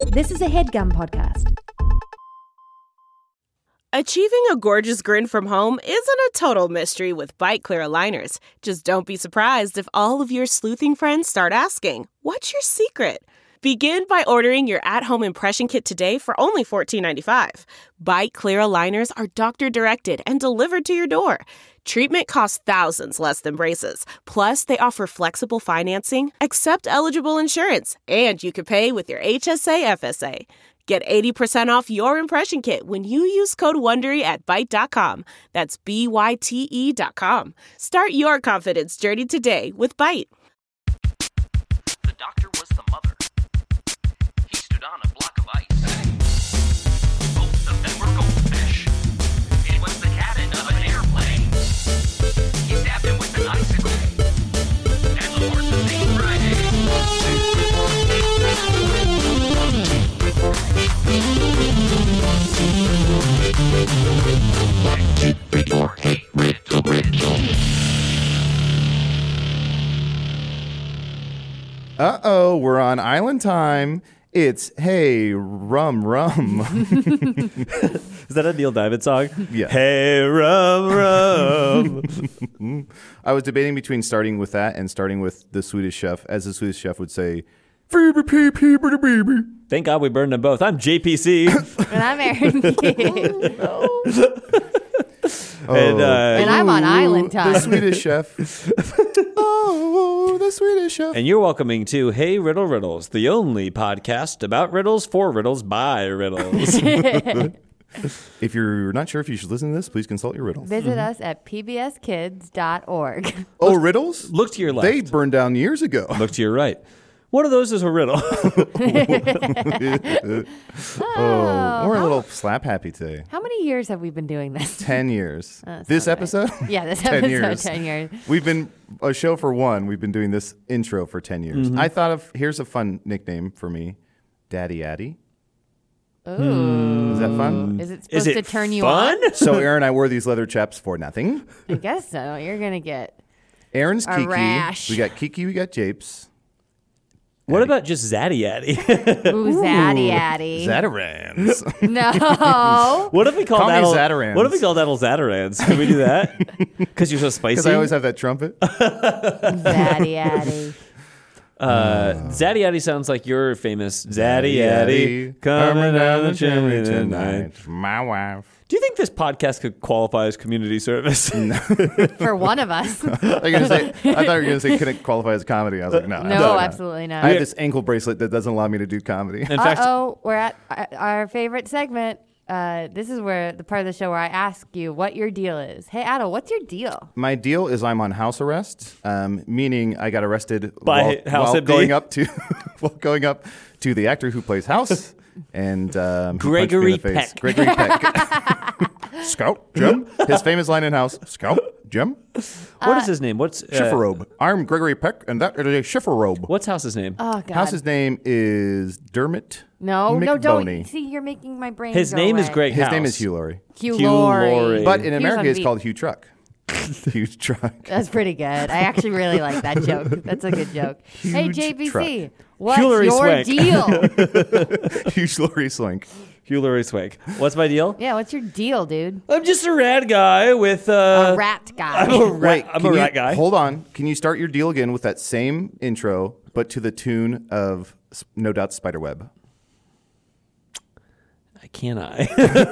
This is a HeadGum podcast. Achieving a gorgeous grin from home isn't a total mystery with Byte Clear aligners. Just don't be surprised if all of your sleuthing friends start asking, "What's your secret?" Begin by ordering your at-home impression kit today for only $14.95. Byte Clear aligners are doctor-directed and delivered to your door. Treatment costs thousands less than braces. Plus, they offer flexible financing, accept eligible insurance, and you can pay with your HSA FSA. Get 80% off your impression kit when you use code WONDERY at Byte.com. That's BYTE.com. Start your confidence journey today with Byte. The doctor was the mother. He stood on a block of ice. Both of them were goldfish. It was the cabin of an airplane. He stabbed him with an icicle. And the horse was named Friday. Uh-oh, we're on island time. It's Hey Rum Rum. Is that a Neil Diamond song? Yeah. Hey Rum Rum. I was debating between starting with that and starting with the Swedish Chef, as the Swedish Chef would say, "Phoebe pee pee baby." Thank God we burned them both. I'm JPC. And I'm Erin King. And I'm on island time. The Swedish Chef. Oh, the Swedish Chef. And you're welcoming to Hey Riddle Riddles, the only podcast about riddles, for riddles, by riddles. If you're not sure if you should listen to this, please consult your riddles. Visit us at pbskids.org. Oh, riddles? Look to your left. They burned down years ago. Look to your right. One of those is a riddle. We're a little slap happy today. How many years have we been doing this? 10 years. That's This not right. episode? Yeah, this 10 episode, years. 10 years. We've been a show for one. We've been doing this intro for 10 years. I thought of, here's a fun nickname for me, Daddy Addy. Ooh. Is that fun? Is it supposed to turn you fun? on? So Aaron, I wore these leather chaps for nothing. I guess so. You're going to get Aaron's a Kiki. rash. We got Kiki, we got Japes. What about just Zaddy Addy? Ooh, Zaddy Addy. Zatarans. No. What if we call Call me that? Zatarans. What if we call that Zatarans? Can we do that? Because you're so spicy. Because I always have that trumpet. Zaddy Addy. Zaddy Addy sounds like your famous Zaddy Addy coming down the chimney tonight. My wife. Do you think this podcast could qualify as community service? For one of us. I thought you were going to say, can it qualify as comedy? I was like, no. No, absolutely not. I have this ankle bracelet that doesn't allow me to do comedy. In fact, We're at our favorite segment. This is where the part of the show where I ask you what your deal is. Hey, Adel, what's your deal? My deal is I'm on house arrest, meaning I got arrested By House while MD? going up to the actor who plays House, and he punched me Gregory in the face. Peck. Gregory Peck. Scout Jim. His famous line in House. Scout Jim. what is his name? What's Schifferobe. I'm Gregory Peck, and that is a Schifferobe. What's House's name? Oh, God. House's name is Dermot. No, McBoney. don't. See, you're making my brain His go name is away. Greg His House. name is Hugh Laurie. Hugh Hugh Laurie. Laurie. But in He was America, on it's Veep. called Hugh Truck. Hugh Truck. That's pretty good. I actually really like that joke. That's a good joke. Hey, Huge JBC, truck. what's Hillary your Swank. deal? Hugh Laurie Swank. Hugh Laurie Swank. What's my deal? Yeah, what's your deal, dude? I'm just a rad guy with A rat guy. I'm a rat. I'm a can you- rat guy. Hold on. Can you start your deal again with that same intro, but to the tune of No Doubt Spiderweb? Can I?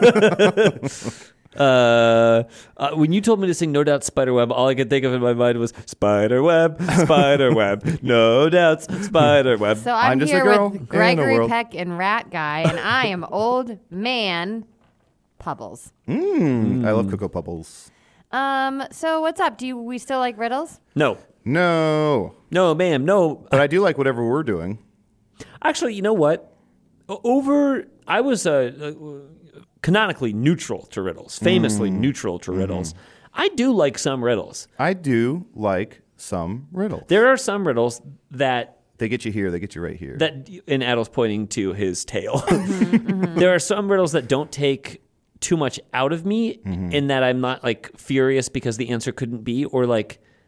When you told me to sing No Doubt Spiderweb, all I could think of in my mind was Spiderweb, Spiderweb, no doubts, Spiderweb. So I'm just a here girl in with a Gregory world. Peck and Rat Guy, and I am Old Man Pubbles. I love Cocoa Pebbles. So what's up? We still like riddles? No, No. ma'am, no. But I do like whatever we're doing. Actually, you know what? I was canonically neutral to riddles, famously neutral to riddles. I do like some riddles. I do like some riddles. There are some riddles that They get you here. They get you right here. and Adel's pointing to his tail. There are some riddles that don't take too much out of me in that I'm not like furious because the answer couldn't be, or like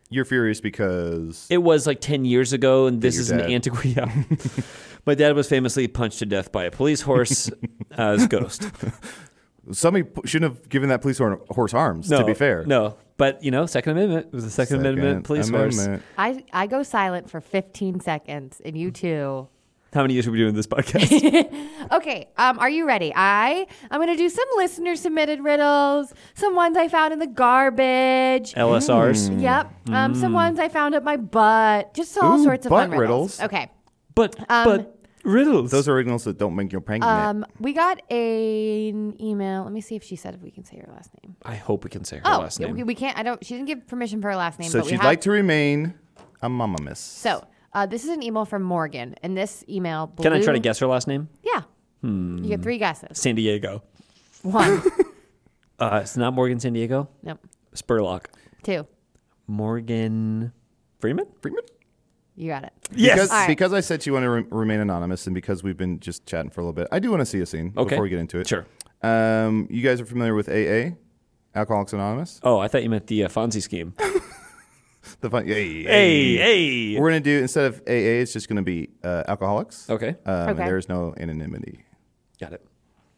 You're furious because It was like 10 years ago, and this your is an dad. antiquity. My dad was famously punched to death by a police horse as Ghost. somebody shouldn't have given that police horse arms, to be fair. No. But, Second Amendment. It was a Second Amendment police horse. Amendment. I go silent for 15 seconds, and you too. How many years have we been doing this podcast? Okay, are you ready? I'm going to do some listener-submitted riddles, some ones I found in the garbage. LSRs. Yep, some ones I found up my butt. Just all Ooh, sorts of butt fun riddles. riddles. Okay. But riddles. Those are riddles that don't make you pregnant. We got an email. Let me see if she said if we can say her last name. I hope we can say her Oh, last name. we can't. She didn't give permission for her last name. So but we she'd have, like to remain a mama miss. So this is an email from Morgan, and this email. Can I try to blew- guess her last name? Yeah. You get 3 guesses. San Diego. 1. It's not Morgan San Diego. Nope. Spurlock. 2. Morgan Freeman? Freeman? You got it. Because, All right. because I said you want to remain anonymous, and because we've been just chatting for a little bit, I do want to see a scene before we get into it. Sure. You guys are familiar with AA, Alcoholics Anonymous? Oh, I thought you meant the Fonzie scheme. The fun. Hey. Hey. We're gonna do, instead of AA, it's just gonna be alcoholics. Okay. And Okay. there's no anonymity. Got it.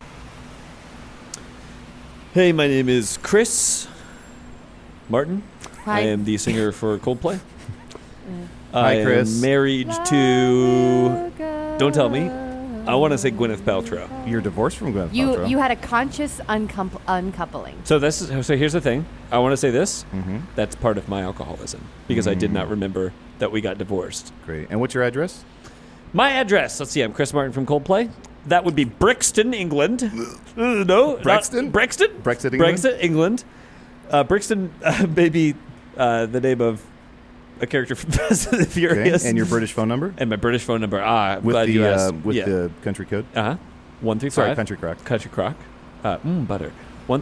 Hey, my name is Chris Martin. Hi. I am the singer for Coldplay. Hi, I Chris. am married to... Don't tell me. I want to say Gwyneth Paltrow. You're divorced from Gwyneth You Paltrow. you had a conscious uncoupling. So here's the thing. I want to say this. Mm-hmm. That's part of my alcoholism because I did not remember that we got divorced. Great. And what's your address? My address. Let's see. I'm Chris Martin from Coldplay. That would be Brixton, England. No, Brixton? Brixton. Brexit, England? Brexit, England. Brixton, maybe the name of a character from Fast and the Okay. Furious. And your British phone number? And my British phone number. With glad you asked. the country code? 135. Sorry, country crock. Country crock. Butter.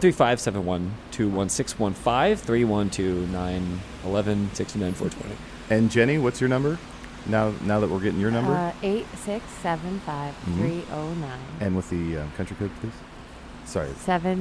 135-712-161-5-312-911-69-420. And Jenny, what's your number? Now that we're getting your number? 8675309. And with the country code, please? Sorry.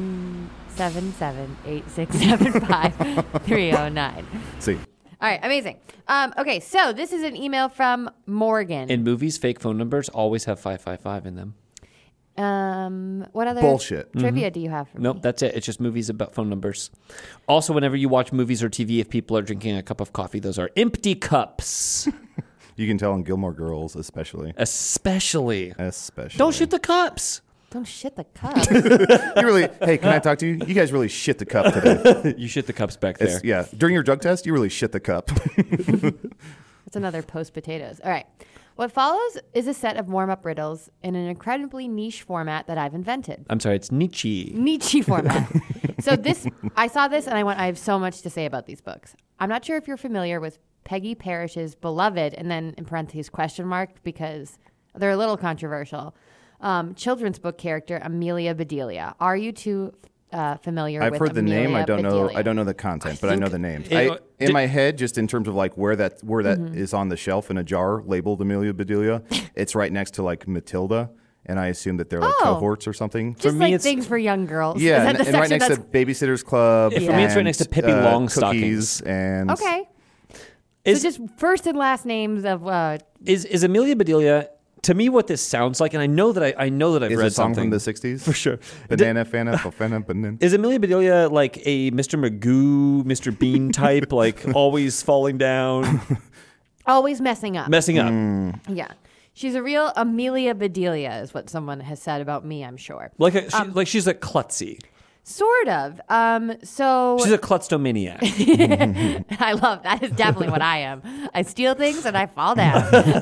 777-8675309. See. All right, amazing. Okay, so this is an email from Morgan. In movies, fake phone numbers always have 555 in them. What other Bullshit. trivia do you have for Nope, me? that's it. It's just movies about phone numbers. Also, whenever you watch movies or TV, if people are drinking a cup of coffee, those are empty cups. You can tell in Gilmore Girls, especially. Especially. Don't shoot the cups. Don't shit the cup. You really, hey, can I talk to you? You guys really shit the cup today. You shit the cups back there. Yeah. During your drug test, you really shit the cup. That's another post potatoes. All right. What follows is a set of warm up riddles in an incredibly niche format that I've invented. I'm sorry, it's Nietzsche. Niche format. So I saw this and I went, I have so much to say about these books. I'm not sure if you're familiar with Peggy Parrish's Beloved, and then in parentheses question mark, because they're a little controversial. Children's book character Amelia Bedelia. Are you two familiar I've with heard the Amelia name. I don't know. Bedelia? I don't know the content, but I know the name. It- In did- my head, just in terms of like where that is on the shelf in a jar labeled Amelia Bedelia, it's right next to like Matilda, and I assume that they're like Oh. cohorts or something. Just me, like it's- things for young girls. Yeah, Is that and, the and right section next to Babysitter's Club. For me, it's right next to Pippi Longstockings. Cookies and Okay. Is, So just first and last names of is Amelia Bedelia, to me, what this sounds like, and I know that I've is read a song something from the 60s? for sure. Banana, Fana, Bofana, Banana. Is Amelia Bedelia like a Mr. Magoo, Mr. Bean type, like always falling down, always messing up. messing up? Yeah. She's a real Amelia Bedelia is what someone has said about me, I'm sure. Like she's a klutzy. Sort of. So She's a klutztomaniac. I love that is definitely what I am. I steal things and I fall down.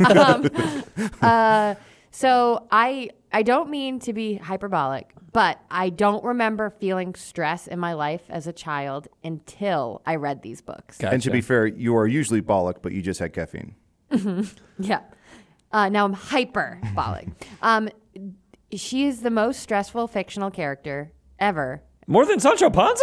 So I don't mean to be hyperbolic, but I don't remember feeling stress in my life as a child until I read these books. Gotcha. And to be fair, you are usually bollock, but you just had caffeine. Yeah. Now I'm hyperbolic. She is the most stressful fictional character ever. More than Sancho Panza?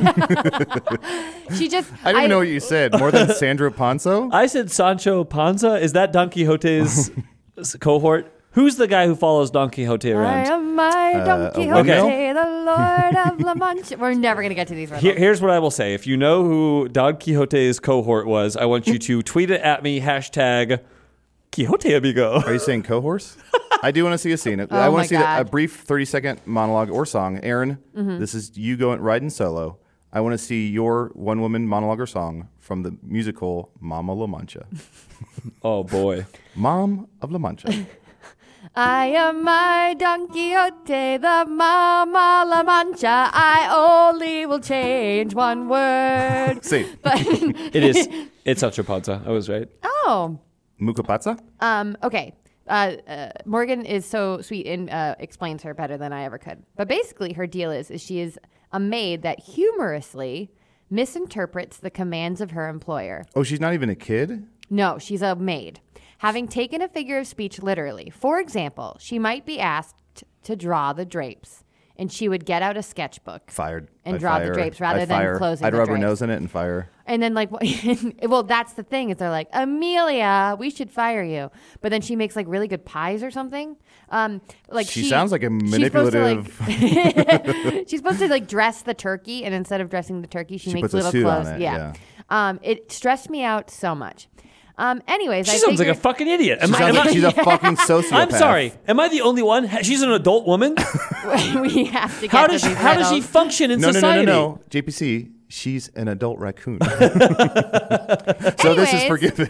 She just I don't even know what you said. More than Sandra Ponzo? I said Sancho Panza. Is that Don Quixote's cohort? Who's the guy who follows Don Quixote I around? am my Don Quixote, okay. the Lord of La Mancha. We're never going to get to these riddles. Here's what I will say. If you know who Don Quixote's cohort was, I want you to tweet it at me, hashtag Quixote amigo. Are you saying cohorse? I do want to see a scene. I Oh want my to see God. a brief 30-second monologue or song. Aaron, this is you going riding solo. I want to see your one-woman monologue or song from the musical Mama La Mancha. Oh, boy. Mom of La Mancha. I am my Don Quixote, the Mama La Mancha. I only will change one word. See, But It's Sancho Panza. I was right. oh, Mukapatsa? okay. Morgan is so sweet and explains her better than I ever could. But basically, her deal is she is a maid that humorously misinterprets the commands of her employer. Oh, she's not even a kid? No, she's a maid. Having taken a figure of speech literally. For example, she might be asked to draw the drapes, and she would get out a sketchbook. Fired. And I'd draw the fire. drapes rather I'd than fire. closing I'd the rub her drapes. nose in it and fire. And then, like, well, that's the thing is they're like, Amelia, we should fire you. But then she makes like really good pies or something. Like She sounds like a manipulative- She's supposed to like dress the turkey, and instead of dressing the turkey, she makes puts a little suit on clothes. it, yeah. It stressed me out so much. Anyways, She I sounds like a figured- fucking idiot. She sounds like she's a fucking sociopath. I'm sorry. Am I the only one? She's an adult woman. we have to get How to does she, these how does she riddles. function in No. society? JPC, she's an adult raccoon. So this is Anyways. forgiven.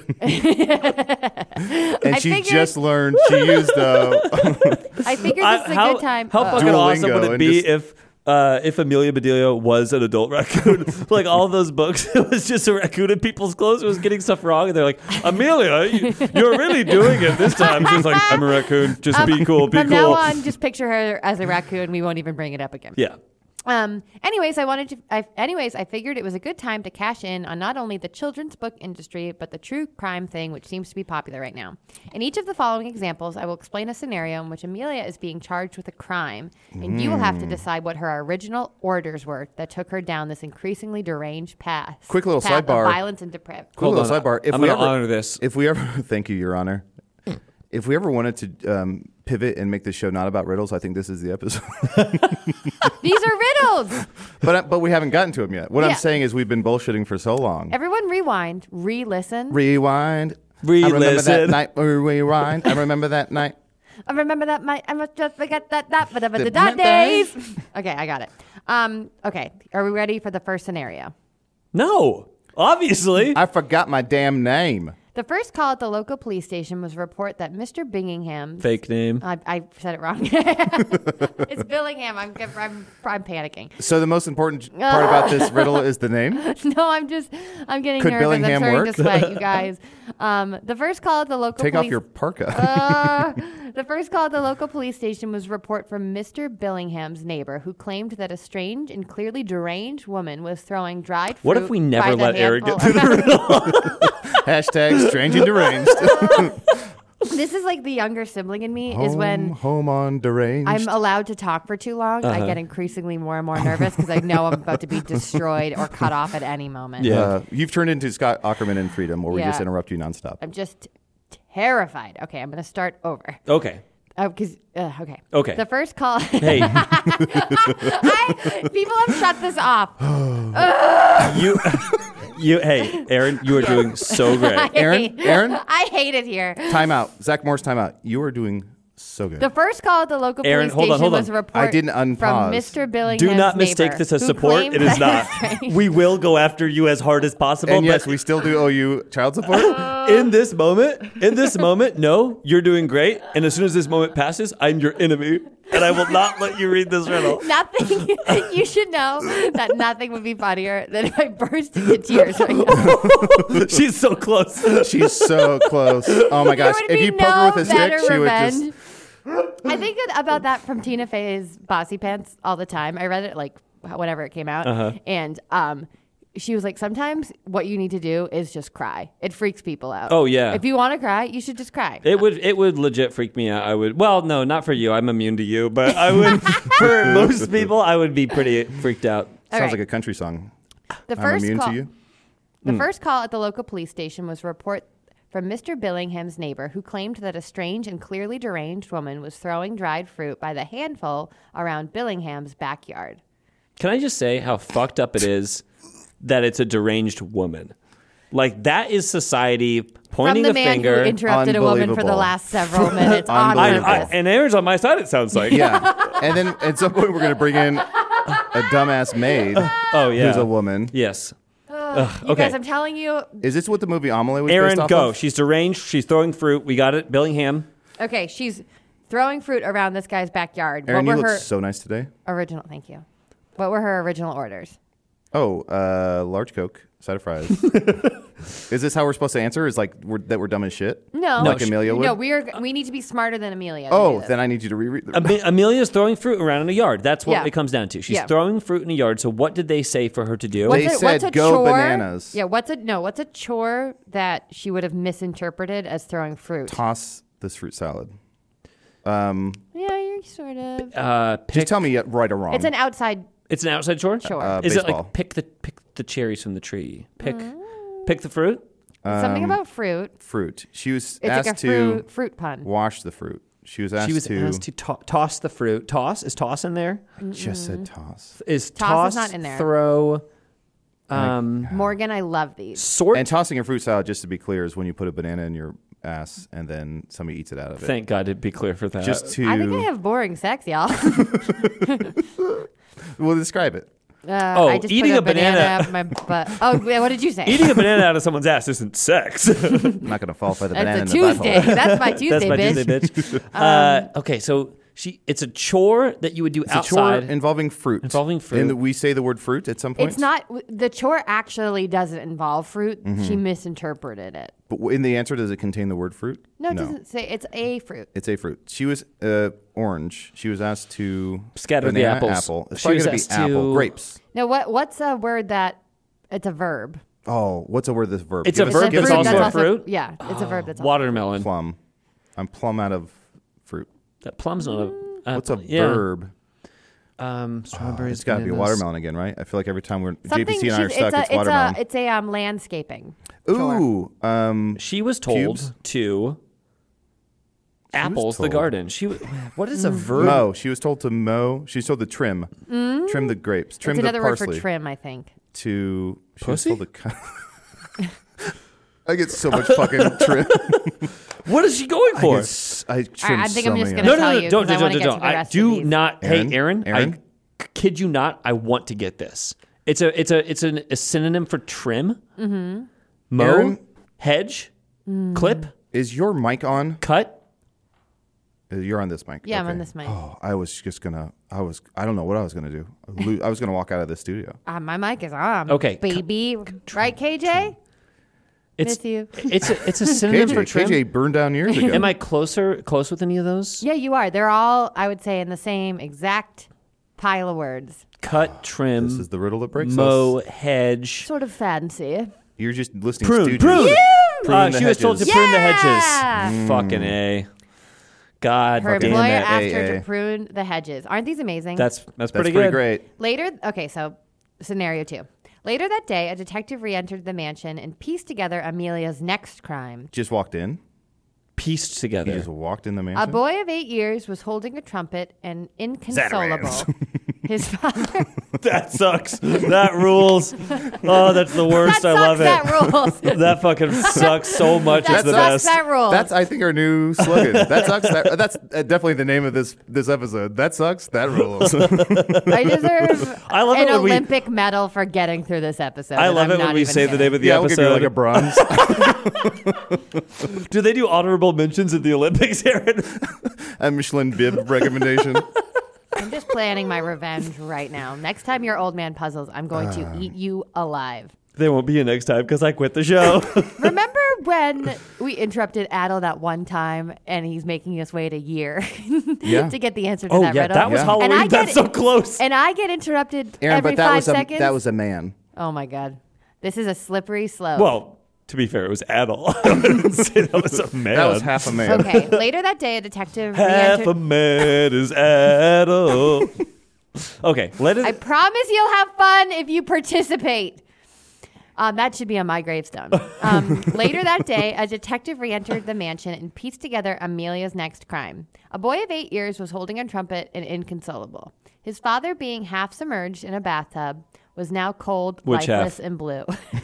And she figured- just learned she used the... I figured this is a good time. How fucking awesome would Duolingo it be and if Amelia Bedelia was an adult raccoon? Like all of those books, it was just a raccoon in people's clothes who was getting stuff wrong, and they're like, Amelia, you're really doing it this time. She's like, I'm a raccoon. Just be cool. Be From cool. now on, just picture her as a raccoon. We won't even bring it up again. Yeah. Anyways, I figured it was a good time to cash in on not only the children's book industry, but the true crime thing, which seems to be popular right now. In each of the following examples, I will explain a scenario in which Amelia is being charged with a crime, and you will have to decide what her original orders were that took her down this increasingly deranged path. Quick little path sidebar. of violence and depravity. Cool Hold little on. sidebar. I'm going to honor this. If we ever... Thank you, Your Honor. If we ever wanted to pivot and make this show not about riddles, I think this is the episode. These are riddles. But we haven't gotten to them yet. What Yeah. I'm saying is we've been bullshitting for so long. Everyone rewind, re-listen. Rewind. Re-listen. I remember that night. Rewind. I remember that night. I remember that I must just forget that the days. Okay, I got it. Okay, are we ready for the first scenario? No. Obviously. I forgot my damn name. The first call at the local police station was a report that Mr. Bingingham. Fake name. I said it wrong. It's Billingham. I'm panicking. So the most important part about this riddle is the name. No, I'm getting Could nervous. Billingham I'm starting work? to sweat, you guys. The first call at the local Take police. off your parka. The first call at the local police station was a report from Mr. Billingham's neighbor, who claimed that a strange and clearly deranged woman was throwing dried fruit. What if we never by the let Eric handful get through the riddle? Hashtag strange and deranged. This is like the younger sibling in me is when home on deranged. I'm allowed to talk for too long. I get increasingly more and more nervous because I know I'm about to be destroyed or cut off at any moment. Yeah. You've turned into Scott Ackerman in Freedom, where we Yeah. just interrupt you nonstop. I'm just terrified. Okay, I'm going to start over. Okay. Okay. Okay. The first call. Hey, People have shut this off. hey, Aaron, you are doing so great. Aaron? I hate it here. Time out. Zach Morris, time out. You are doing so good. The first call at the local Aaron, police hold station on. was a report I didn't from unpause. Mr. Billingham's Do not mistake neighbor, this as who support. claimed It is that not. We will go after you as hard as possible. and yes, but we still do owe you child support. in this moment, no, you're doing great. And as soon as this moment passes, I'm your enemy. And I will not let you read this riddle. Nothing. You should know that nothing would be funnier than if I burst into tears right now. She's so close. She's so close. Oh my gosh. There would If be you poke her no with a stick, better she would revenge. just. I think about that from Tina Fey's Bossy Pants all the time. I read it like whenever it came out, and she was like, "Sometimes what you need to do is just cry. It freaks people out. Oh, yeah. If you want to cry, you should just cry." It would legit freak me out. I would. Well, no, not for you. I'm immune to you. But I would. For most people, I would be pretty freaked out. All Sounds right. like a country song. The I'm first immune call. to you. The first call at the local police station was a report from Mr. Billingham's neighbor, who claimed that a strange and clearly deranged woman was throwing dried fruit by the handful around Billingham's backyard. Can I just say how fucked up it is that it's a deranged woman? Like, that is society pointing From the a man finger. who interrupted a woman for the Unbelievable. last several minutes on Unbelievable. purpose. And Aaron's on my side, it sounds like. Yeah. And then at some point, we're going to bring in a dumbass maid Oh, yeah. who's a woman. Yes. You okay. guys, I'm telling you. Is this what the movie Amelie was Aaron, based off go. of? She's deranged. She's throwing fruit. We got it. Billingham. Okay, she's throwing fruit around this guy's backyard. Aaron, you what were look her so nice today. original? Thank you. What were her original orders? Oh, large Coke, side of fries. Is this how we're supposed to answer? Is like that we're dumb as shit? No, Like Amelia would? No, we need to be smarter than Amelia. to do Oh, this. then I need you to reread the Amelia's throwing fruit around in a yard. That's what Yeah. it comes down to. She's Yeah. throwing fruit in a yard. So what did they say for her to do? They said, "Go bananas." Yeah, what's a chore that she would have misinterpreted as throwing fruit? toss this fruit salad. Yeah, you're sort of. Just tell me right or wrong. It's an outside. It's an outside chore? Chore. Is it baseball. like pick the cherries from the tree? Pick the fruit? Something about fruit. fruit. She was It's asked like a to fruit pun. wash the fruit. She was asked She was to. asked to toss the fruit. Toss? Is toss in there? Just said toss. Is Toss is toss not in there. throw Morgan, I love these. sort? And tossing a fruit salad, just to be clear, is when you put a banana in your ass and then somebody eats it out of it. Thank God it'd be clear for that. Just to. I think I have boring sex, y'all. Well, describe it. I just eating put a banana- up my butt. Oh, wait, what did you say? Eating a banana out of someone's ass isn't sex. I'm not going to fall for the banana That's in a the Tuesday. butthole. That's my Tuesday, That's my bitch. Tuesday, bitch. Okay, so it's a chore that you would do It's a outside. chore involving fruit. Involving fruit. And we say the word fruit at some point. It's not the chore. Actually, doesn't involve fruit. She misinterpreted it. But in the answer, does it contain the word fruit? No, it doesn't say. It's a fruit. It's a fruit. She was orange. She was asked to Scatter the banana, apples. apple. It's She probably was going asked to be apple. to- Grapes. Now, what's a word that? It's a verb. Oh, what's a word that's verb? It's Give a us- verb give that's us also an a example. fruit? Yeah, it's a verb that's also Watermelon. Plum. I'm plumb out of fruit. That plum's not a. What's a yeah. verb? Strawberries. It's got to be bananas. watermelon again, right? I feel like every time something. JPC and I are she's- stuck, it's watermelon. It's a landscaping. Ooh, She was told Cubes? to apples the told. garden. What is a verb? mow. She was told to mow. She was told to trim. Trim the grapes. Trim It's the another word parsley. for trim, I think. She Pussy? was told to I get so much fucking trim. What is she going for? I trim I think so I'm just many. gonna No, tell no, you, don't, 'cause I wanna don't, get to don't. the I rest of do these. not. Aaron? Hey, Aaron, Aaron? I kid you not. I want to get this. It's a synonym for trim. Mm-hmm. Mow, Aaron? hedge, clip, Is your mic on? cut. You're on this mic. Yeah, I'm Okay. on this mic. Oh, I was just gonna. I don't know what I was gonna do. I was gonna walk out of the studio. My mic is on. Okay. baby. Right, KJ? It's Miss you. it's a synonym for trim. KJ burned down years ago. Am I close with any of those? Yeah, you are. They're all, I would say, in the same exact pile of words. Cut, trim, This is the riddle that breaks mow, us. hedge. Sort of fancy. You're just listening. Prune, Stooges. prune. Prune the She was told to hedges. prune the Yeah! hedges. Fucking A. God Her damn employer it. asked her AA. to prune the hedges. Aren't these amazing? That's That's pretty pretty good. great. Later, okay, so scenario 2. Later that day, a detective re-entered the mansion and pieced together Amelia's next crime. Just walked in. Pieced He together. just walked in the mansion. A boy of 8 years was holding a trumpet and inconsolable. His father. That sucks. That rules. Oh, that's the worst. That I love sucks, it. that rules. That fucking sucks so much. That It's the sucks, best. that rules. That's I think our new slogan. That sucks. That's definitely the name of this episode. That sucks. That rules. I deserve I love an it when we- Olympic medal for getting through this episode. I and love I'm it when not we even say the kidding. name of the yeah, we'll give you episode. like a bronze. Do they do honorable mentions at the Olympics, Aaron? A Michelin bib recommendation. I'm just planning my revenge right now. Next time you're old man puzzles, I'm going to eat you alive. There won't be a next time because I quit the show. Remember when we interrupted Adel that one time and he's making us wait a year Yeah. to get the answer to Oh that yeah, riddle? that was Yeah. Halloween. And I That's get- so close. And I get interrupted Aaron, every but that 5 was seconds. that was a man. Oh my God. This is a slippery slope. Well, to be fair, it was Adel. I didn't say that was a man. That was half a man. Okay. Later that day, a detective Half re-entered. a man is Adel. Okay, let it. I promise you'll have fun if you participate. That should be on my gravestone. Later that day, a detective re-entered the mansion and pieced together Amelia's next crime. A boy of 8 years was holding a trumpet and inconsolable. His father, being half submerged in a bathtub, was now cold, Which lifeless, half? and blue.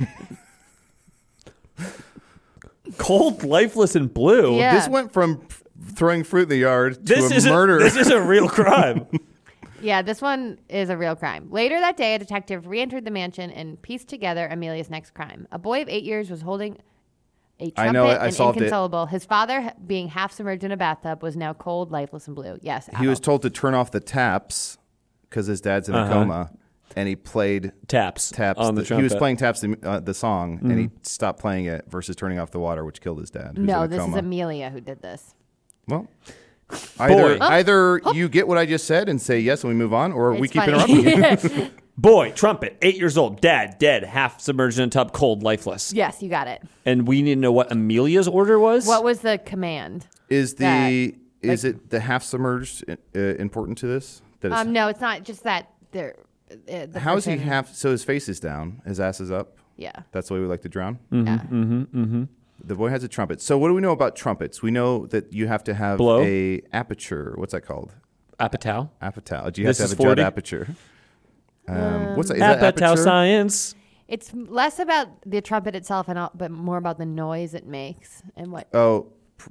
Cold, lifeless, and blue. Yeah. This went from throwing fruit in the yard to This a murder. This is a real crime. Yeah, this one is a real crime. Later that day, a detective re-entered the mansion and pieced together Amelia's next crime. A boy of 8 years was holding a trumpet I know it. I and solved it. inconsolable. His father, being half submerged in a bathtub, was now cold, lifeless, and blue. Yes, He was Adult. told to turn off the taps because his dad's in a coma, and he played Taps He on the was trumpet. playing taps the song, and he stopped playing it versus turning off the water, which killed his dad. who's in No, a this coma. is Amelia who did this. Well, Boy. either you get what I just said and say yes, and we move on, or we It's keep funny. interrupting you. Boy, trumpet, 8 years old, dad, dead, half submerged in a tub, cold, lifeless. Yes, you got it. And we need to know what Amelia's order was. What was the command? Is That, it the half submerged important to this? That it's, No, it's not just that. The how is he person- half? So his face is down, his ass is up. Yeah. That's the way we like to drown. Yeah. The boy has a trumpet. So what do we know about trumpets? We know that you have to have Blow? a aperture. What's that called? Apatow. Aperture. You have This to is have a 40? jet aperture. What's that? Is that Apatow aperture? science. It's less about the trumpet itself, but more about the noise it makes and what. Oh,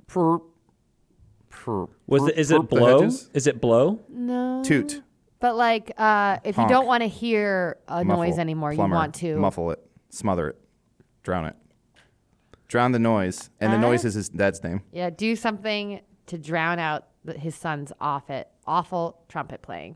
Is it blow? Is it blow? No. Toot. But like, if you Honk. don't want to hear a Muffle. noise anymore, Plumber. you want to muffle it, smother it, drown it, drown the noise, and the noise is his dad's name. Yeah, do something to drown out his son's awful trumpet playing.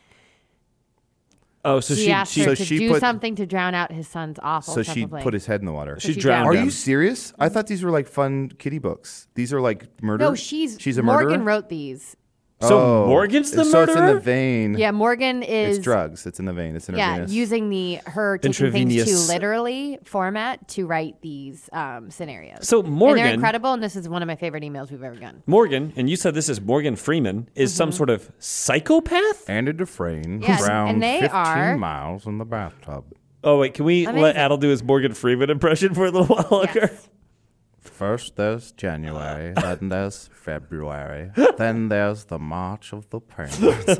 Oh, so He asked her so to she do put- something to drown out his son's awful So trumpet she playing. put his head in the water. she she drowned drowned Are him. you serious? I thought these were like fun kiddie books. These are like murder. No, she's a Morgan murderer. wrote these. So Morgan's the So it's in murderer? the vein. Yeah, Morgan is. It's drugs. It's in the vein. It's Yeah, intravenous. using her taking things Intravenous. too literally format to write these scenarios. So and Morgan, they're incredible, and this is one of my favorite emails we've ever gotten. Morgan, and you said this is Morgan Freeman, is some sort of psychopath? Andy Dufresne Yes, drowned and they 15 are- miles in the bathtub. Oh, wait, can we let Amazing. Adel do his Morgan Freeman impression for a little while longer? Yes. First there's January, then there's February, then there's the March of the Penguins.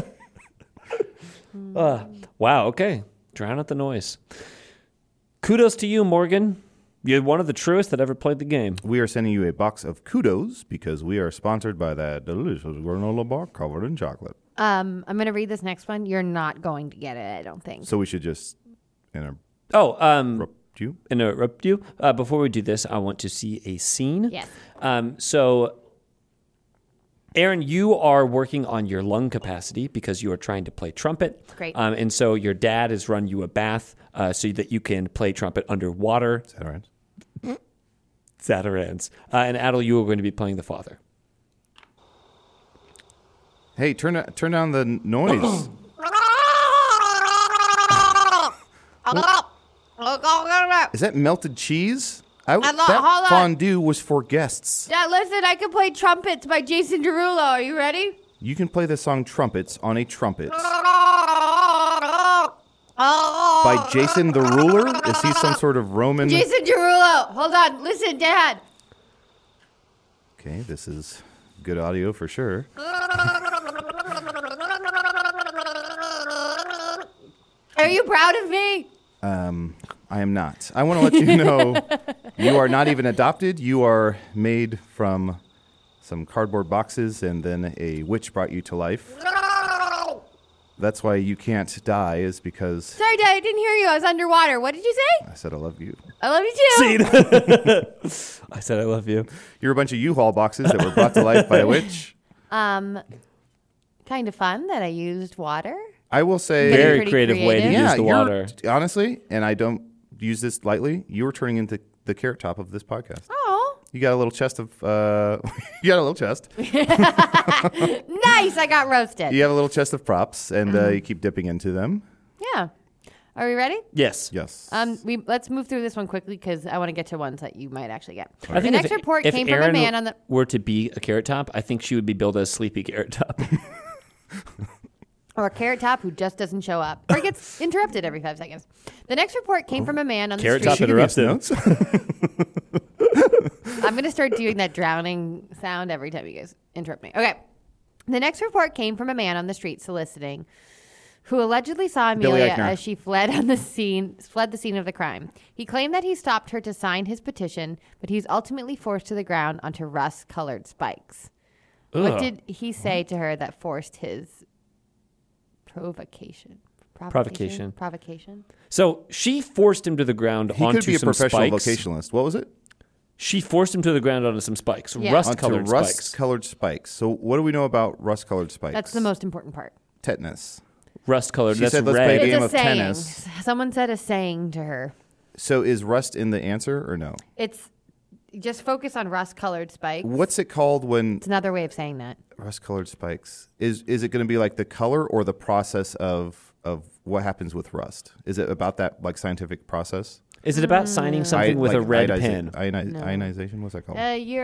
Wow, okay. Drown out the noise. Kudos to you, Morgan. You're one of the truest that ever played the game. We are sending you a box of kudos because we are sponsored by that delicious granola bar covered in chocolate. I'm going to read this next one. You're not going to get it, I don't think. So we should just interrupt Oh, you. interrupt you. Before we do this, I want to see a scene. Yes. So, Aaron, you are working on your lung capacity because you are trying to play trumpet. Great. And so your dad has run you a bath so that you can play trumpet underwater. Is that all right? Zatarans. And Adel, you are going to be playing the father. Hey, turn down the noise. Is that melted cheese? hold That on. fondue was for guests. Dad, listen, I can play Trumpets by Jason Derulo. Are you ready? You can play the song Trumpets on a trumpet. By Jason the Ruler? Is he some sort of Roman? Jason Derulo. Hold on. Listen, Dad. Okay, this is good audio for sure. Are you proud of me? I am not. I want to let you know you are not even adopted. You are made from some cardboard boxes, and then a witch brought you to life. That's why you can't die, is because Sorry, Dad, I didn't hear you. I was underwater. What did you say? I said I love you. I love you too. I said I love you. You're a bunch of U-Haul boxes that were brought to life by a witch. Kind of fun that I used water. I will say, Very pretty creative way to creative. use the you're- water. honestly, and I don't use this lightly, you were turning into the carrot top of this podcast. Oh, You got a little chest of, you got a little chest. nice! I got roasted. You have a little chest of props, and you keep dipping into them. Yeah. Are we ready? Yes. Yes. Let's move through this one quickly because I want to get to ones that you might actually get. I The think next report came from a man on the. were to be a carrot top, I think she would be billed as Sleepy Carrot Top. or Carrot Top, who just doesn't show up or gets interrupted every 5 seconds. The next report came from a man on the Carrot street. Top interrupts him. Notes? I'm going to start doing that drowning sound every time you guys interrupt me. Okay. The next report came from a man on the street soliciting who allegedly saw Billy Amelia Eichner. as she fled the scene of the crime. He claimed that he stopped her to sign his petition, but he was ultimately forced to the ground onto rust-colored spikes. What Ugh. did he say to her that forced his provocation? Provocation? So she forced him to the ground He onto could be a some professional spikes. vocationalist. What was it? She forced him to the ground onto some spikes, Yeah. rust-colored Onto spikes. rust-colored spikes. So what do we know about rust-colored spikes? That's the most important part. Tetanus. Rust-colored. She That's said, "Let's red. play a It's game a of saying. tennis." Someone said a saying to her. So is rust in the answer or no? It's just focus on rust-colored spikes. What's it called when It's another way of saying that. rust-colored spikes? Is it going to be like the color or the process of what happens with rust? Is it about that like scientific process? Is it about signing something with a red pen? Ionization? What's that called?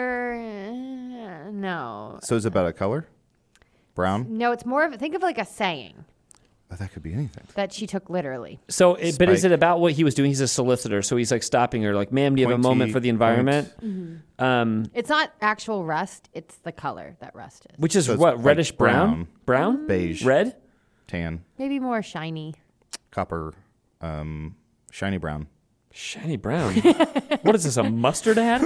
No. So is it about a color? Brown? No, it's more of, think of like a saying Oh, that could be anything. that she took literally. So, but is Spike. it about what he was doing? He's a solicitor, so he's like stopping her, like, "Ma'am, do you have a moment for the environment?" It's not actual rust, it's the color that rust is. Which is So it's what, like reddish brown? Brown? Beige. Red? Tan, Maybe more shiny. copper, shiny brown. Shiny brown. What is this? A mustard ad?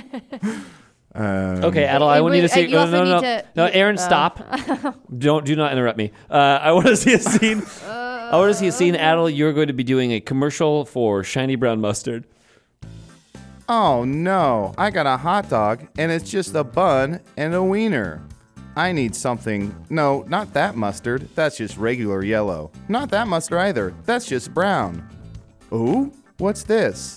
Okay, Adel, I Wait, want you to wait, see. you also need to- No, Aaron, stop! Do not interrupt me. I want to see a scene. I want to see a scene. Adel, you're going to be doing a commercial for shiny brown mustard. Oh no, I got a hot dog and it's just a bun and a wiener. I need something. No, not that mustard. That's just regular yellow. Not that mustard either. That's just brown. Ooh, what's this?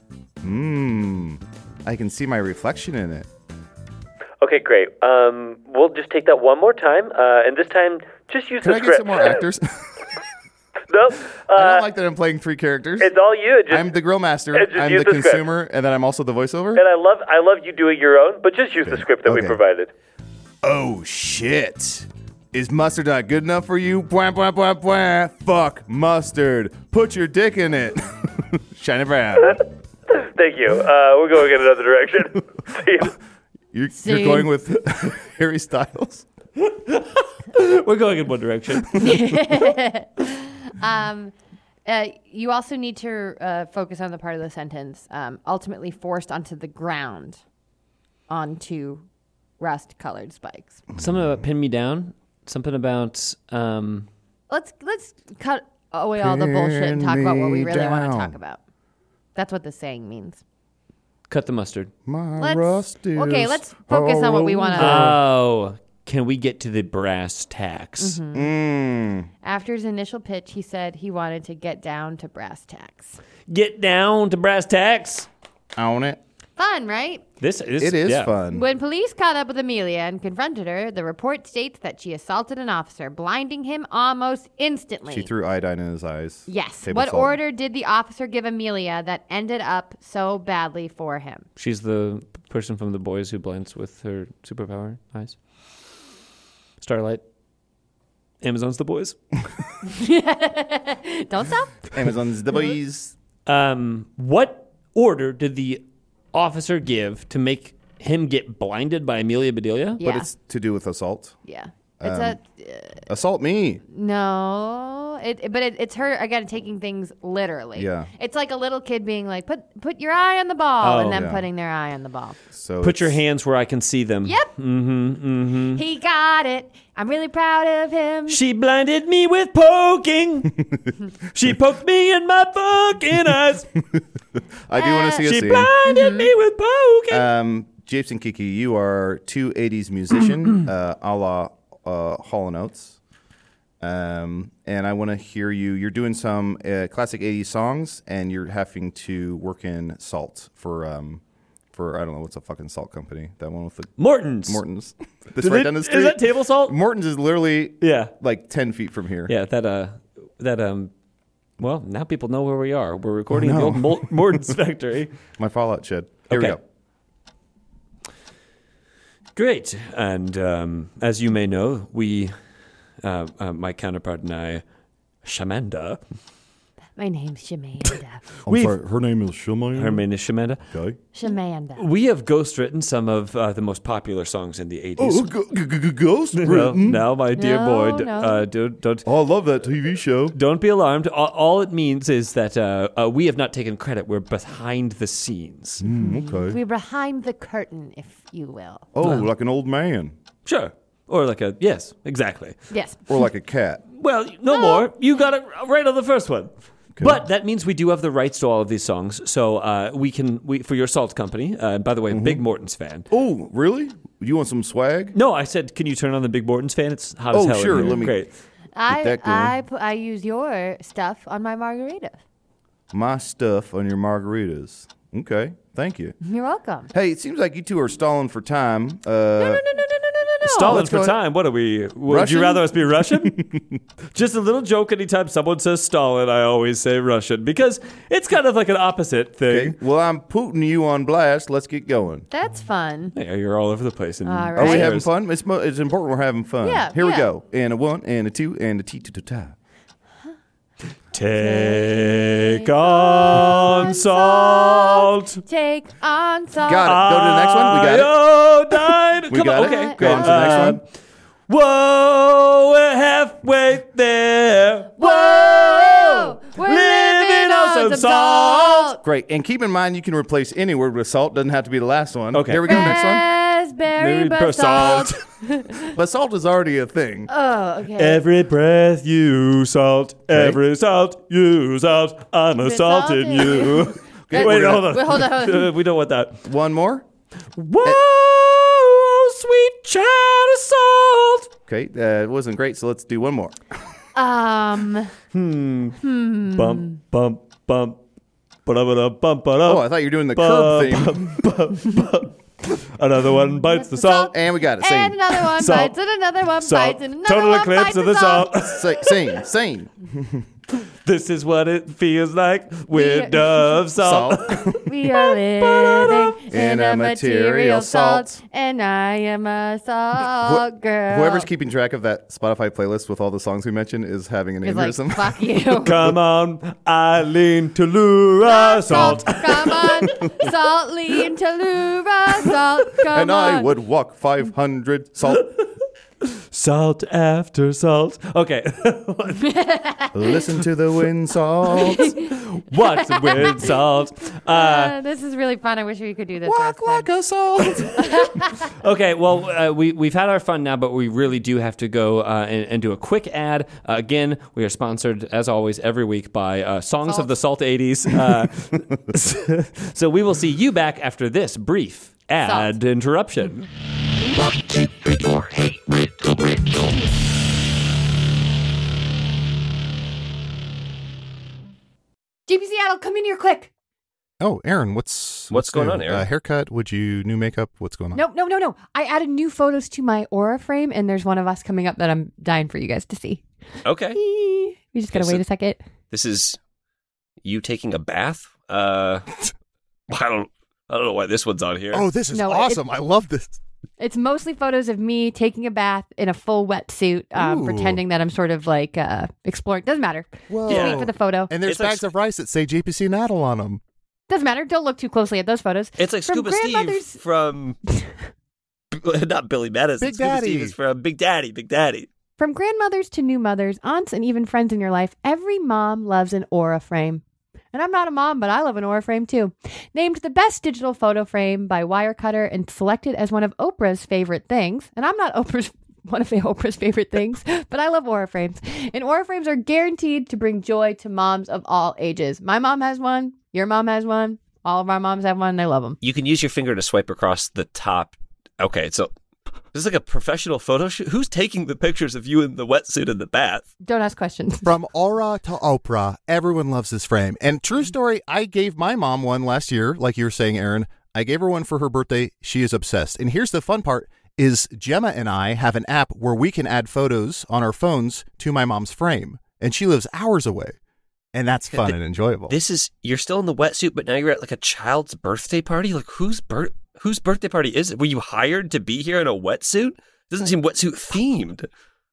I can see my reflection in it. Okay, great. We'll just take that one more time, and this time just use Can the I get script. some more actors? No, I don't like that I'm playing 3 characters. it's all you. Just, I'm the grill master. just I'm use the the script. consumer, and then I'm also the voiceover. and I love you doing your own, but just use the script that we Okay. provided. Oh shit! Is mustard not good enough for you? Bwah, bwah, bwah, bwah. Fuck mustard. Put your dick in it. Shiny brown. Thank you. We're going in another direction. See you. You're Scene. going with Harry Styles. We're going in one direction. You also need to focus on the part of the sentence, ultimately forced onto the ground onto rust-colored spikes. Something about pin me down. Something about Let's cut away all the bullshit and talk about what we really want to down. talk about. That's what the saying means. cut the mustard. My rust is Let's focus on what we want to. Oh, can we get to the brass tacks? After his initial pitch, he said he wanted to get down to brass tacks. Get down to brass tacks. Own it. Fun, right? It It is fun. When police caught up with Amelia and confronted her, the report states that she assaulted an officer, blinding him almost instantly. She threw iodine in his eyes. Yes. Table What salt. order did the officer give Amelia that ended up so badly for him? She's the person from The Boys who blinds with her superpower eyes. Starlight. Amazon's The Boys. Don't stop. Amazon's the boys. What order did the officer give to make him get blinded by Amelia Bedelia? Yeah. But it's to do with assault. Yeah. It's Assault me. no. It's her again taking things literally. Yeah. It's like a little kid being like, put your eye on the ball, Oh, and then yeah. putting their eye on the ball. So Put your it's- hands where I can see them. Yep. He got it. I'm really proud of him. She blinded me with poking. She poked me in my fucking eyes. I do want to see a She scene. blinded me with poking. Japes and Kiki, you are two 80s musician, a la Hall & Oates. And I want to hear you. You're doing some classic 80s songs, and you're having to work in salt for I don't know, what's a fucking salt company? That one with the Morton's. Morton's. That's right down the street. Is that table salt? Morton's is literally Yeah. like 10 feet from here. Yeah, well, now people know where we are. We're recording Oh, at no. the old Morton's factory. My Fallout shed. Here we Okay. go. Great. And as you may know, we my counterpart and I, Shamanda. My name's Shamanda. I'm sorry, her name is Shamanda. Her name is Shamanda. Okay. Shamanda. We have ghostwritten some of the most popular songs in the 80s. Oh, Ghost No, Britain. no, my dear No, boy, no. don't Oh, I love that TV show. don't be alarmed. All it means is that we have not taken credit. We're behind the scenes. Okay. We're behind the curtain, if you will. Oh, like an old man. Sure. Or like a, yes, exactly. Yes. Or like a cat. Well, no more. You got it right on the first one. But that means we do have the rights to all of these songs. So we for your salt company, by the way, big Morton's fan. Oh, really? You want some swag? No, I said, can you turn on the big Morton's fan? It's hot as Oh, hell. in sure. here. Let me- Great. that going. I use your stuff on my margarita. My stuff on your margaritas. Okay. Thank you. You're welcome. Hey, it seems like you two are stalling for time. No. Stalin let's for go ahead. time. What are we? Would Russian? you rather us be Russian? Just a little joke. Anytime someone says Stalin, I always say Russian because it's kind of like an opposite thing. Okay. Well, I'm putting you on blast. Let's get going. That's fun. Yeah, you're all over the place. All Are right. we having fun? It's important we're having fun. Yeah, Here we yeah. go. And a one, and a two, and a T-to-ta. Take on salt. Take on salt. Got it. Go to the next one. We got it. Iodine. We Come got on. it. Okay. Go on to the next one. Whoa, we're halfway there. Whoa, we're living on some salt. Great. And keep in mind, you can replace any word with salt. Doesn't have to be the last one. Okay. Here we go. Next one. Raspberry basalt. But salt is already a thing. Oh, okay. Every breath you salt, every salt you salt. I'm a salt in salted. you. Okay, Wait, we're hold gonna- on. Wait, hold on. We don't want that. One more. Whoa, sweet child of salt. Okay. It wasn't great, so let's do one more. Bump, bump, bump. Ba-da-ba-da-bump, Oh, I thought you were doing the curb theme. Another one bites the salt. And we got it. And Sing. another one Salt. bites, and another one Salt. bites, and another Total one eclipse bites of the salt. Sing. This is what it feels like with Dove salt. We are living In a material salt. and I am a salt girl. Whoever's keeping track of that Spotify playlist with all the songs we mentioned is having an is like, aneurysm. fuck you. Come on, Eileen Tellura salt. Come on, salt, lean, Tellura, salt. Come And on. I would walk 500 salt. Salt after salt. Okay. Listen to the wind salt. What's with salt? This is really fun. I wish we could do this. Walk like a salt. Okay, well, we've had our fun now, but we really do have to go and do a quick ad. Again, we are sponsored, as always, every week by Songs of the Salt 80s. So we will see you back after this brief ad interruption. GP Seattle, come in here quick. Oh, Aaron, what's going new? on, Aaron? Haircut? Would you new makeup? What's going on? No. I added new photos to my Aura frame, and there's one of us coming up that I'm dying for you guys to see. Okay. We just gotta Okay, wait so- a second. This is you taking a bath? I don't know why this one's on here. Oh, this is No, awesome! I love this. It's mostly photos of me taking a bath in a full wetsuit, Ooh. pretending that I'm sort of like exploring. Doesn't matter. Whoa! Just wait for the photo. And there's It's like- bags of rice that say JPC Natal on them. Doesn't matter. Don't look too closely at those photos. It's like From Scuba Steve grandmother's- from not Billy Madison. Big Scuba Daddy. Steve is from Big Daddy. From grandmothers to new mothers, aunts, and even friends in your life, every mom loves an Aura frame. And I'm not a mom, but I love an Aura frame too. Named the best digital photo frame by Wirecutter and selected as one of Oprah's favorite things. And I'm not one of Oprah's favorite things, but I love Aura frames. And Aura frames are guaranteed to bring joy to moms of all ages. My mom has one. Your mom has one. All of our moms have one. They love them. You can use your finger to swipe across the top. Okay, so this is like a professional photo shoot. Who's taking the pictures of you in the wetsuit in the bath? Don't ask questions. From Aura to Oprah, everyone loves this frame. And true story, I gave my mom one last year, like you were saying, Aaron. I gave her one for her birthday. She is obsessed. And here's the fun part is Gemma and I have an app where we can add photos on our phones to my mom's frame. And she lives hours away. And that's fun and enjoyable. You're still in the wetsuit, but now you're at like a child's birthday party? Like whose birthday party is it? Were you hired to be here in a wetsuit? Doesn't seem wetsuit themed.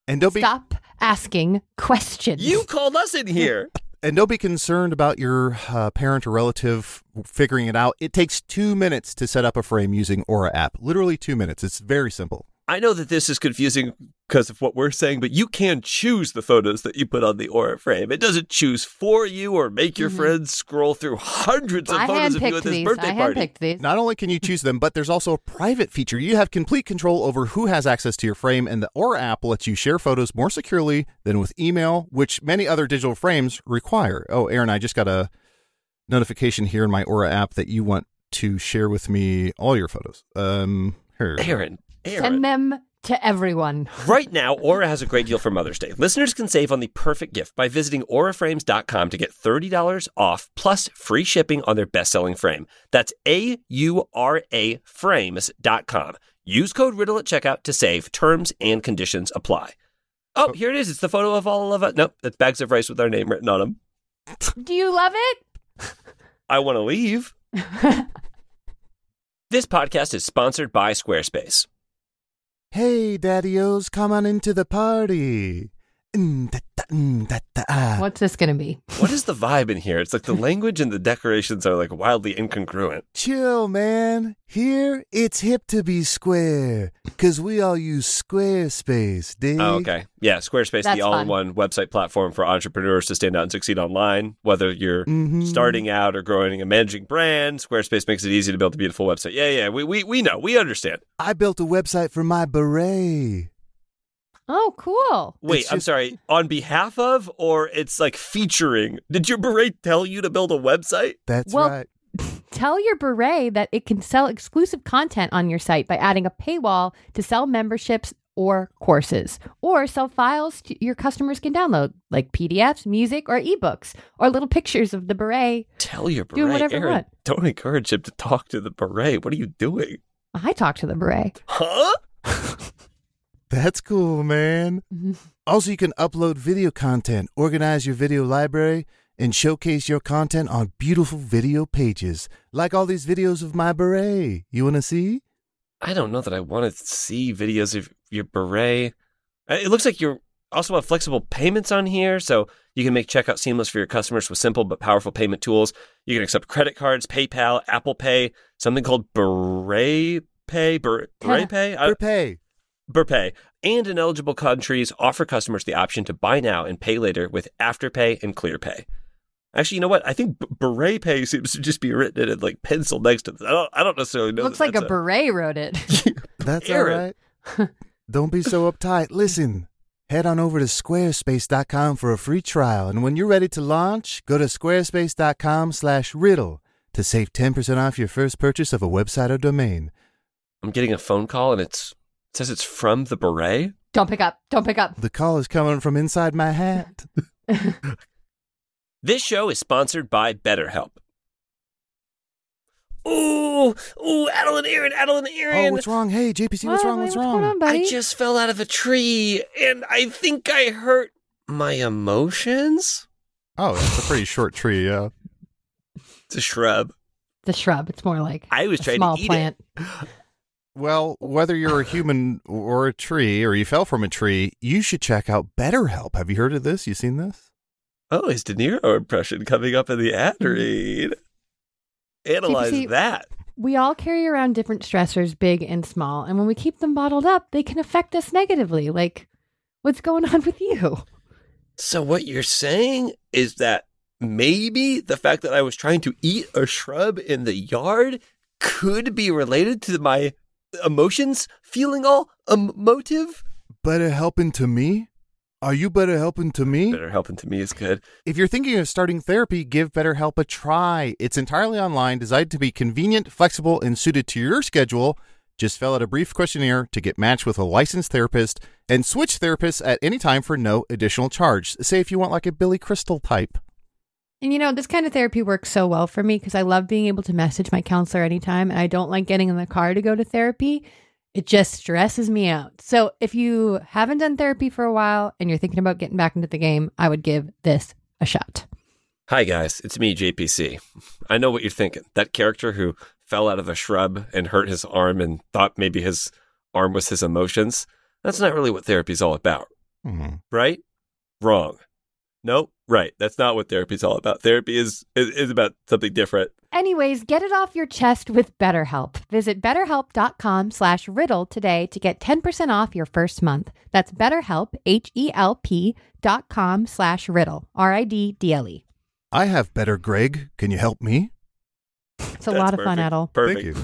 And don't be Stop asking questions. You called us in here. And don't be concerned about your parent or relative figuring it out. It takes 2 minutes to set up a frame using Aura app. Literally 2 minutes. It's very simple. I know that this is confusing because of what we're saying, but you can choose the photos that you put on the Aura frame. It doesn't choose for you or make your friends scroll through hundreds of photos of you at this birthday party. I handpicked these. Not only can you choose them, but there's also a private feature. You have complete control over who has access to your frame, and the Aura app lets you share photos more securely than with email, which many other digital frames require. Oh, Aaron, I just got a notification here in my Aura app that you want to share with me all your photos. Here. Aaron. Send them to everyone. Right now, Aura has a great deal for Mother's Day. Listeners can save on the perfect gift by visiting auraframes.com to get $30 off plus free shipping on their best-selling frame. That's AURA frames.com. Use code RIDDLE at checkout to save. Terms and conditions apply. Oh, here it is. It's the photo of all of us. Nope, it's bags of rice with our name written on them. Do you love it? I want to leave. This podcast is sponsored by Squarespace. Hey, Daddy-O's, come on into the party. What's this going to be? What is the vibe in here? It's like the language and the decorations are like wildly incongruent. Chill, man. Here, it's hip to be square, because we all use Squarespace, dig? Oh, okay. Yeah, Squarespace, That's the all-in-one website platform for entrepreneurs to stand out and succeed online. Whether you're starting out or growing a managing brand, Squarespace makes it easy to build a beautiful website. Yeah, we know. We understand. I built a website for my beret. Oh, cool. Wait, I'm sorry. On behalf of, or it's like featuring? Did your beret tell you to build a website? That's Well, right. Tell your beret that it can sell exclusive content on your site by adding a paywall to sell memberships or courses, or sell files your customers can download, like PDFs, music, or ebooks, or little pictures of the beret. Tell your beret. Doing whatever you Aaron, want. don't encourage him to talk to the beret. What are you doing? I talk to the beret. Huh? That's cool, man. Also, you can upload video content, organize your video library, and showcase your content on beautiful video pages, like all these videos of my beret. You want to see? I don't know that I want to see videos of your beret. It looks like you also have flexible payments on here, so you can make checkout seamless for your customers with simple but powerful payment tools. You can accept credit cards, PayPal, Apple Pay, something called Beret Pay. Beret Pay? Burpay, and in eligible countries offer customers the option to buy now and pay later with Afterpay and ClearPay. Actually, you know what? I think Beret Pay seems to just be written in like pencil next to this. I don't necessarily know. Looks like a beret wrote it. That's Aaron. all right. Don't be so uptight. Listen, head on over to squarespace.com for a free trial. And when you're ready to launch, go to squarespace.com/riddle to save 10% off your first purchase of a website or domain. I'm getting a phone call and it says it's from the beret. Don't pick up. Don't pick up. The call is coming from inside my hat. This show is sponsored by BetterHelp. Ooh, Adeline, Aaron. Oh, what's wrong? Hey, JPC, what's wrong? What's going on, wrong? buddy? I just fell out of a tree and I think I hurt my emotions. Oh, that's a pretty short tree, yeah. It's a shrub. The shrub. It's more like I was a trying small to eat plant. it. Well, whether you're a human or a tree, or you fell from a tree, you should check out BetterHelp. Have you heard of this? You seen this? Oh, his De Niro impression coming up in the ad read. Analyze JPC, that. We all carry around different stressors, big and small, and when we keep them bottled up, they can affect us negatively. Like, what's going on with you? So what you're saying is that maybe the fact that I was trying to eat a shrub in the yard could be related to my emotions feeling all emotive? Better helping to me? Are you better helping to me? Better helping to me is good. If you're thinking of starting therapy, give BetterHelp a try. It's entirely online, designed to be convenient, flexible, and suited to your schedule. Just fill out a brief questionnaire to get matched with a licensed therapist and switch therapists at any time for no additional charge. Say if you want like a Billy Crystal type. And you know, this kind of therapy works so well for me because I love being able to message my counselor anytime, and I don't like getting in the car to go to therapy. It just stresses me out. So if you haven't done therapy for a while and you're thinking about getting back into the game, I would give this a shot. Hi, guys. It's me, JPC. I know what you're thinking. That character who fell out of a shrub and hurt his arm and thought maybe his arm was his emotions. That's not really what therapy's all about. Right? Wrong. Nope. Right. That's not what therapy is all about. Therapy is about something different. Anyways, get it off your chest with BetterHelp. Visit betterhelp.com/riddle today to get 10% off your first month. That's BetterHelp, HELP.com/riddle, RIDDLE. I have better, Greg. Can you help me? It's a lot of fun, Adel. Perfect. Thank you.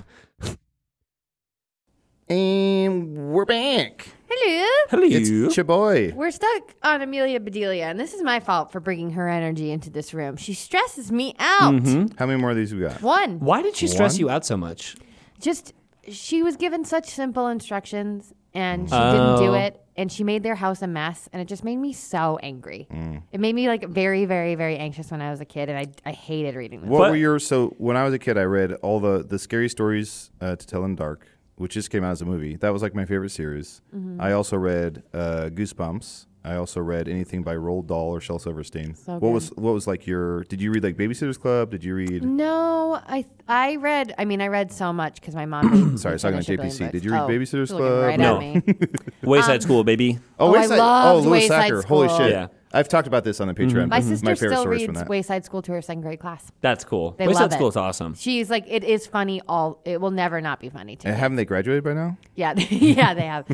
And we're back. Hello. Hello. It's your boy. We're stuck on Amelia Bedelia, and this is my fault for bringing her energy into this room. She stresses me out. How many more of these we got? One. Why did she stress One? you out so much? Just, she was given such simple instructions, and she didn't do Oh. it, and she made their house a mess, and it just made me so angry. It made me like very, very, very anxious when I was a kid, and I hated reading them. What were your when I was a kid, I read all the scary stories to tell in the dark, which just came out as a movie. That was like my favorite series. I also read Goosebumps. I also read anything by Roald Dahl or Shel Silverstein. So what was like your? Did you read like Babysitter's Club? Did you read? No, I read. I mean, I read so much because my mom. Made Sorry, I was talking about finish a billion JPC. books. Did you read Babysitter's you're looking Club? Right No. at me. Wayside School, baby. Oh, I loved Lewis Wayside Sacker. Holy School. shit! Yeah. I've talked about this on the Patreon. My This is sister my favorite still stories from reads that. Wayside School to her second grade class. That's cool. They Wayside love School it. is awesome. She's like, it is funny. It will never not be funny to And me. haven't they graduated by now? Yeah, yeah, they have.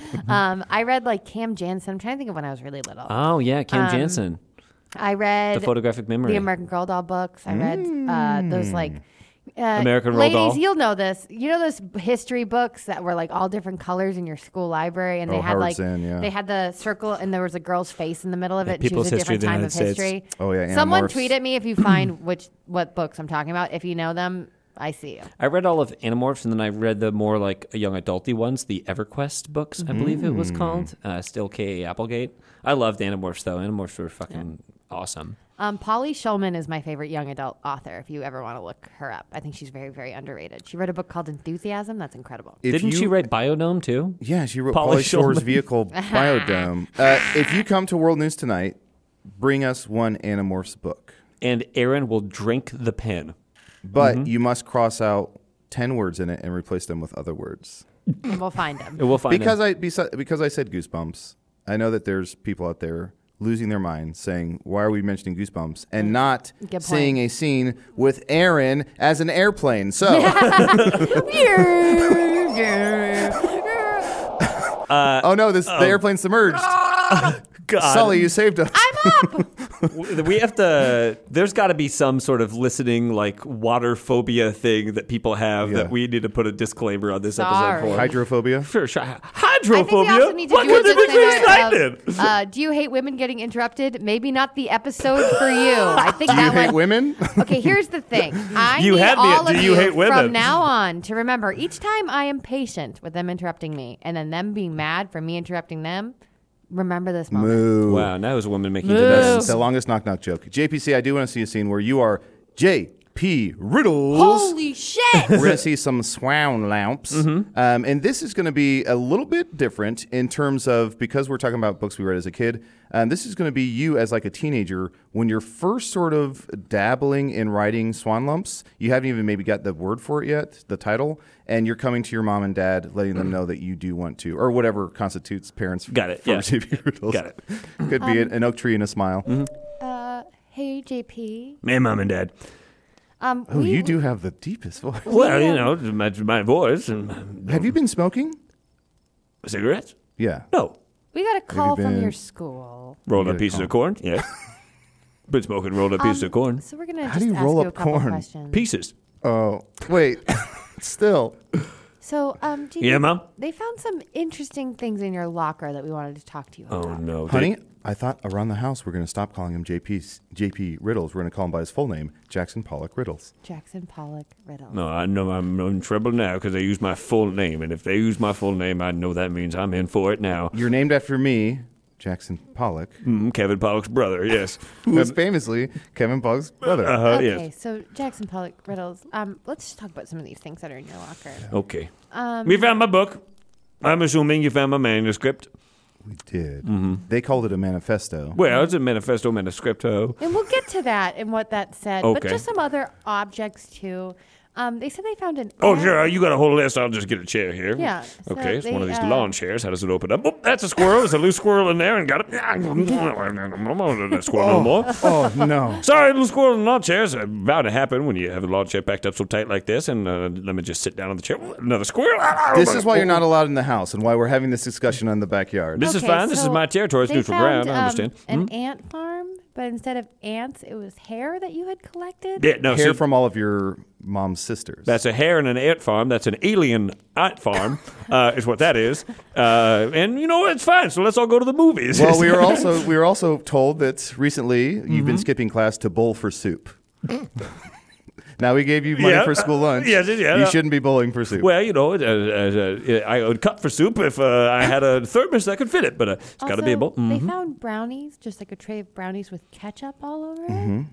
I read like Cam Jansen. I'm trying to think of when I was really little. Oh, yeah, Cam Jansen. I read The Photographic Memory. the American Girl doll books. I read those like American Girl ladies. doll. You'll know this. You know those history books that were like all different colors in your school library, and they Oh, had Howard like Zinn, yeah. they had the circle, and there was a girl's face in the middle of it. And she People's was a History different of the time of United history. Oh, yeah, Someone Animorphs. tweet at me if you find what books I'm talking about. If you know them, I see you. I read all of Animorphs, and then I read the more like young adulty ones, the EverQuest books, I believe it was called. Still K.A. Applegate. I loved Animorphs, though. Animorphs were fucking awesome. Polly Shulman is my favorite young adult author. If you ever want to look her up, I think she's very, very underrated. She wrote a book called Enthusiasm. That's incredible. Didn't she write Biodome, too? Yeah, she wrote Polly Polly Shore's Shulman. vehicle Biodome. If you come to World News tonight, bring us one Animorphs book. And Aaron will drink the pen. But you must cross out 10 words in it and replace them with other words. And we'll find them. We'll find Because him. I said Goosebumps, I know that there's people out there losing their minds saying, why are we mentioning Goosebumps and not Good point. seeing a scene with Aaron as an airplane? So oh no, the airplane submerged. God. Sully, you saved us. We have to. There's got to be some sort of listening, like water phobia thing that people have Yeah. that we need to put a disclaimer on this Sorry. episode for. Hydrophobia. For sure. I think we Hydrophobia. also need to What do a could make me disclaimer excited? of, do you hate women getting interrupted? Maybe not the episode for you. I think Do you that hate one. women? Okay, here's the thing. I You need had me at, all of do you hate women? from now on to remember each time I am patient with them interrupting me and then them being mad for me interrupting them, remember this moment. Moo. Wow, now is a woman making Moo. the That's best. the longest knock knock joke. JPC, I do want to see a scene where you are J.P. Riddles. Holy shit! We're going to see some swan lamps. And this is going to be a little bit different in terms of, because we're talking about books we read as a kid, this is going to be you as like a teenager when you're first sort of dabbling in writing swan lumps. You haven't even maybe got the word for it yet, the title, and you're coming to your mom and dad, letting them know that you do want to, or whatever constitutes parents. Got it, For yeah. J.P. Riddles. Got it. Could be an oak tree and a smile. Hey, JP. Hey, mom and dad. Oh, you do have the deepest voice. Well, you know, my voice and Have you been smoking? cigarettes. Yeah. No, We got a call from been- your school. rolled You up get a pieces call. of corn. Yeah, been smoking rolled up pieces of corn. So we're going to How just do you ask roll you a up couple corn? questions. Pieces. Oh, wait. Still. So, JP, Yeah, Mom? they found some interesting things in your locker that we wanted to talk to you Oh about. no, Honey, I thought around the house we're going to stop calling him JP Riddles. We're going to call him by his full name, Jackson Pollock Riddles. Jackson Pollock Riddle. No, I know I'm in trouble now because they use my full name, and if they use my full name, I know that means I'm in for it now. You're named after me, Jackson Pollock, Kevin Pollock's brother. Yes. who is famously Kevin Pollock's brother. Okay, Yes. so Jackson Pollock Riddles. Let's just talk about some of these things that are in your locker. Okay. We found my book. I'm assuming you found my manuscript. We did. They called it a manifesto. Well, it's a manifesto manuscripto. And we'll get to that and what that said, but Okay. just some other objects too. They said they found an. Oh, ant- sure. You got a whole list. I'll just get a chair here. Yeah, so Okay, it's they, one of these uh, lawn chairs. How does it open up? Oh, that's a squirrel. There's a loose squirrel in there and got it. That squirrel no more. Oh, no. Sorry, little squirrel in lawn chairs. Bound to happen when you have a lawn chair packed up so tight like this. And let me just sit down on the chair. Another squirrel. This is why you're not allowed in the house and why we're having this discussion in the backyard. This is Okay, fine. This is so my territory. It's they neutral found, ground. I understand. An ant farm, but instead of ants, it was hair that you had collected. Yeah, no, Hair see, from all of your mom's sisters. that's a hare and an ant farm. That's an alien ant farm, is what that is. And you know what? It's fine. So let's all go to the movies. Well, we were also told that recently you've been skipping class to bowl for soup. Now we gave you money Yeah. for school lunch. Yes, yeah. You shouldn't be bowling for soup. Well, you know, I would cut for soup if I had a thermos that could fit it, but it's got to be a bowl. They found brownies, just like a tray of brownies with ketchup all over it.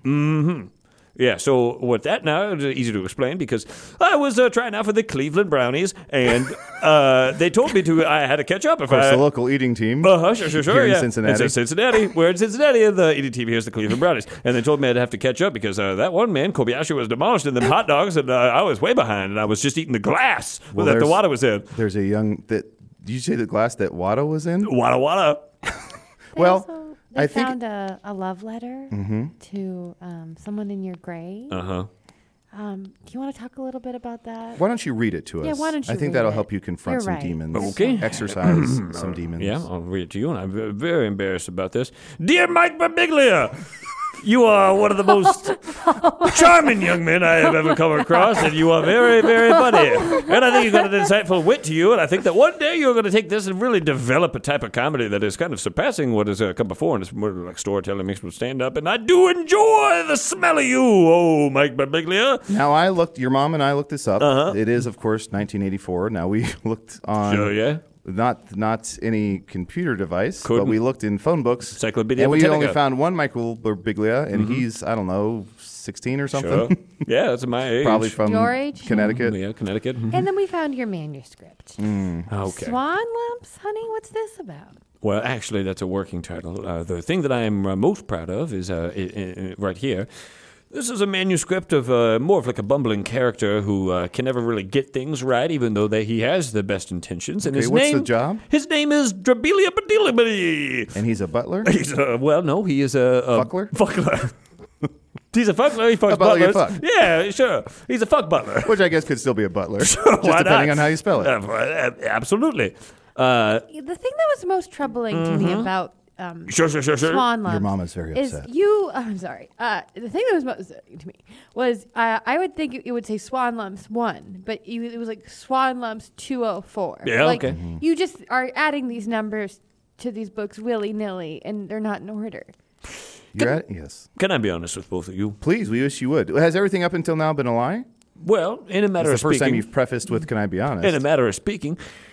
Yeah, so what that now is easy to explain because I was trying out for the Cleveland Brownies, and they told me I had to catch up if Of course, I. the local eating team. Sure, Here in yeah. Cincinnati. It's Cincinnati. We're in Cincinnati, and the eating team here's the Cleveland Brownies. And they told me I'd have to catch up because that one man, Kobayashi, was demolished in them hot dogs, and I was way behind, and I was just eating the glass that the there's- water was in. There's a young that. Did you say the glass that Watto was in? Wada. They Well, also, they I think- found a love letter to someone in your grade. Uh-huh. Do you want to talk a little bit about that? Why don't you read it to us? Yeah, why don't you I think read that'll it? help you confront You're some right. demons. Okay. Exercise some demons. Yeah, I'll read it to you, and I'm very embarrassed about this. Dear Mike Birbiglia, you are one of the most charming young men I have ever come across, and you are very, very funny. And I think you've got an insightful wit to you, and I think that one day you're going to take this and really develop a type of comedy that is kind of surpassing what has come before, and it's more like storytelling mixed with stand-up, and I do enjoy the smell of you, oh, Mike Birbiglia. Now your mom and I looked this up. It is, of course, 1984. Now we looked on. Sure, yeah. Not any computer device, Couldn't. but we looked in phone books. Encyclopedia and we Britannica. only found one Michael Birbiglia, and he's, I don't know, 16 or something. Sure. Yeah, that's my age. Probably from Your age? Connecticut. Yeah, Connecticut. And then we found your manuscript. Okay. Swan lumps, honey? What's this about? Well, actually, that's a working title. The thing that I am most proud of is right here. This is a manuscript of more of like a bumbling character who can never really get things right, even though he has the best intentions. And Okay, his what's name, the job? His name is Drabilia Badilibadi. And he's a butler? He's he is a Fuckler? Fuckler. He's a fuckler. He fucks A butler you butlers. fuck. Yeah, sure. He's a fuck butler. Which I guess could still be a butler. Just Why depending not? on how you spell it. Absolutely. The thing that was most troubling to me about Sure. swan lumps Your mom is very is upset. I'm sorry. The thing that was most upsetting to me was I would think it would say Swan Lumps 1, but it was like Swan Lumps 204. Yeah, like, okay. You just are adding these numbers to these books willy-nilly, and they're not in order. Yes. Can I be honest with both of you? Please, we wish you would. Has everything up until now been a lie? Well, in a matter It's of the first time speaking, you've prefaced with, can I be honest? in a matter of speaking,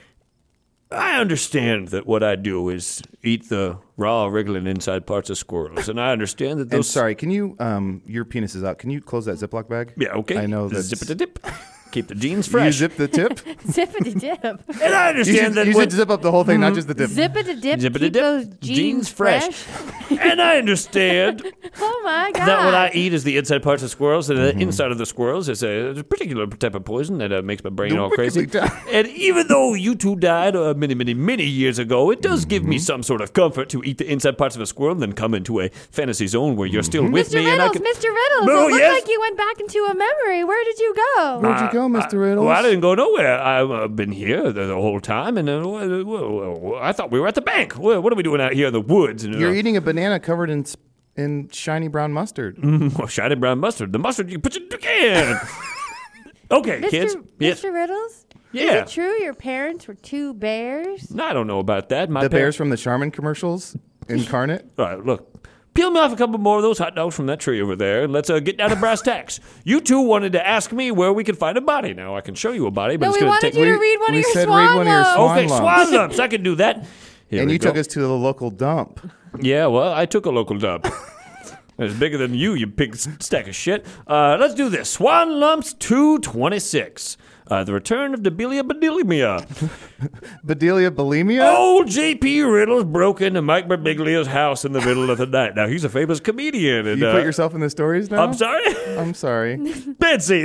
I understand that what I do is eat the raw, wriggling inside parts of squirrels, and I understand that And those. sorry, can you, your penis is out. Can you close that Ziploc bag? Yeah, okay. I know that. Zip it a dip. Keep the jeans You fresh. zip the tip? Zippity-dip. And I understand that you when- should zip up the whole thing, not just the tip. Zippity-dip. Zippity-dip, Keep those jeans jeans fresh. And I understand Oh, my God. that what I eat is the inside parts of squirrels, and the inside of the squirrels is a particular type of poison that makes my brain all crazy. And even though you two died many years ago, it does give me some sort of comfort to eat the inside parts of a squirrel and then come into a fantasy zone where you're still with Mr. me. And I Riddles, can... Mr. Riddles, Oh, it looked yes? like you went back into a memory. Where did you go? Where'd you go, Mr. Riddles? Well, I didn't go nowhere. I've been here the whole time, and I thought we were at the bank. What are we doing out here in the woods? And, You're eating a banana covered in shiny brown mustard. shiny brown mustard. The mustard you put in the can. Okay, kids. Yes. Mr. Riddles? Yeah. Is it true your parents were two bears? I don't know about that. My The par- bears from the Charmin commercials incarnate. All right, look. Peel me off a couple more of those hot dogs from that tree over there, and let's get down to brass tacks. You two wanted to ask me where we could find a body. Now, I can show you a body, but No, it's we going to wanted take... you to read one of we your said swan read one of your lumps. swan Okay, lumps. swan lumps. I can do that. Here And we you go. took us to the local dump. Yeah, well, I took a local dump. It's bigger than you big stack of shit. Let's do this. Swan Lumps 226. The Return of Debilia Badilimia. Bedelia bulimia? Old J.P. Riddles broke into Mike Birbiglia's house in the middle of the night. Now, he's a famous comedian. And, You put yourself in the stories now? I'm sorry? I'm sorry. Bad scene.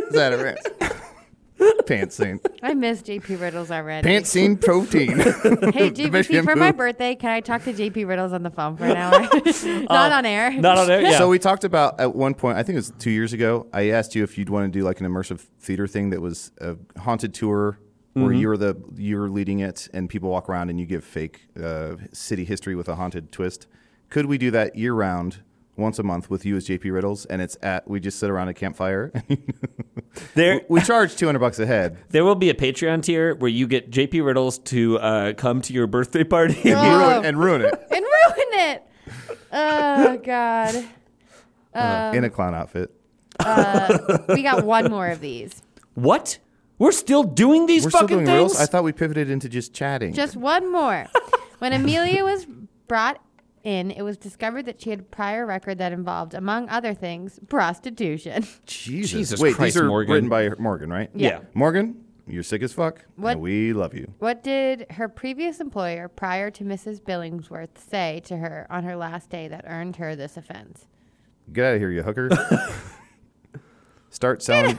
Zatarans. Pantsine. I miss JP Riddles already. Pantsine protein. Hey, JP, for my shampoo. birthday, can I talk to JP Riddles on the phone for an hour? Not on air. Not on there. Yeah. So we talked about at one point, I think it was 2 years ago, I asked you if you'd want to do like an immersive theater thing that was a haunted tour where you're leading it and people walk around and you give fake city history with a haunted twist. Could we do that year round? Once a month with you as JP Riddles, and we just sit around a campfire. We charge $200 a head. There will be a Patreon tier where you get JP Riddles to come to your birthday party. And ruin it. And ruin it. Oh, God. In a clown outfit. We got one more of these. What? We're still doing these We're still fucking doing things? riddles? I thought we pivoted into just chatting. Just one more. When Amelia was brought in, it was discovered that she had a prior record that involved, among other things, prostitution. Jesus Christ, these are Morgan. written by Morgan, right? Yeah. Morgan, you're sick as fuck, What- and we love you. What did her previous employer, prior to Mrs. Billingsworth, say to her on her last day that earned her this offense? Get out of here, you hooker. Start selling.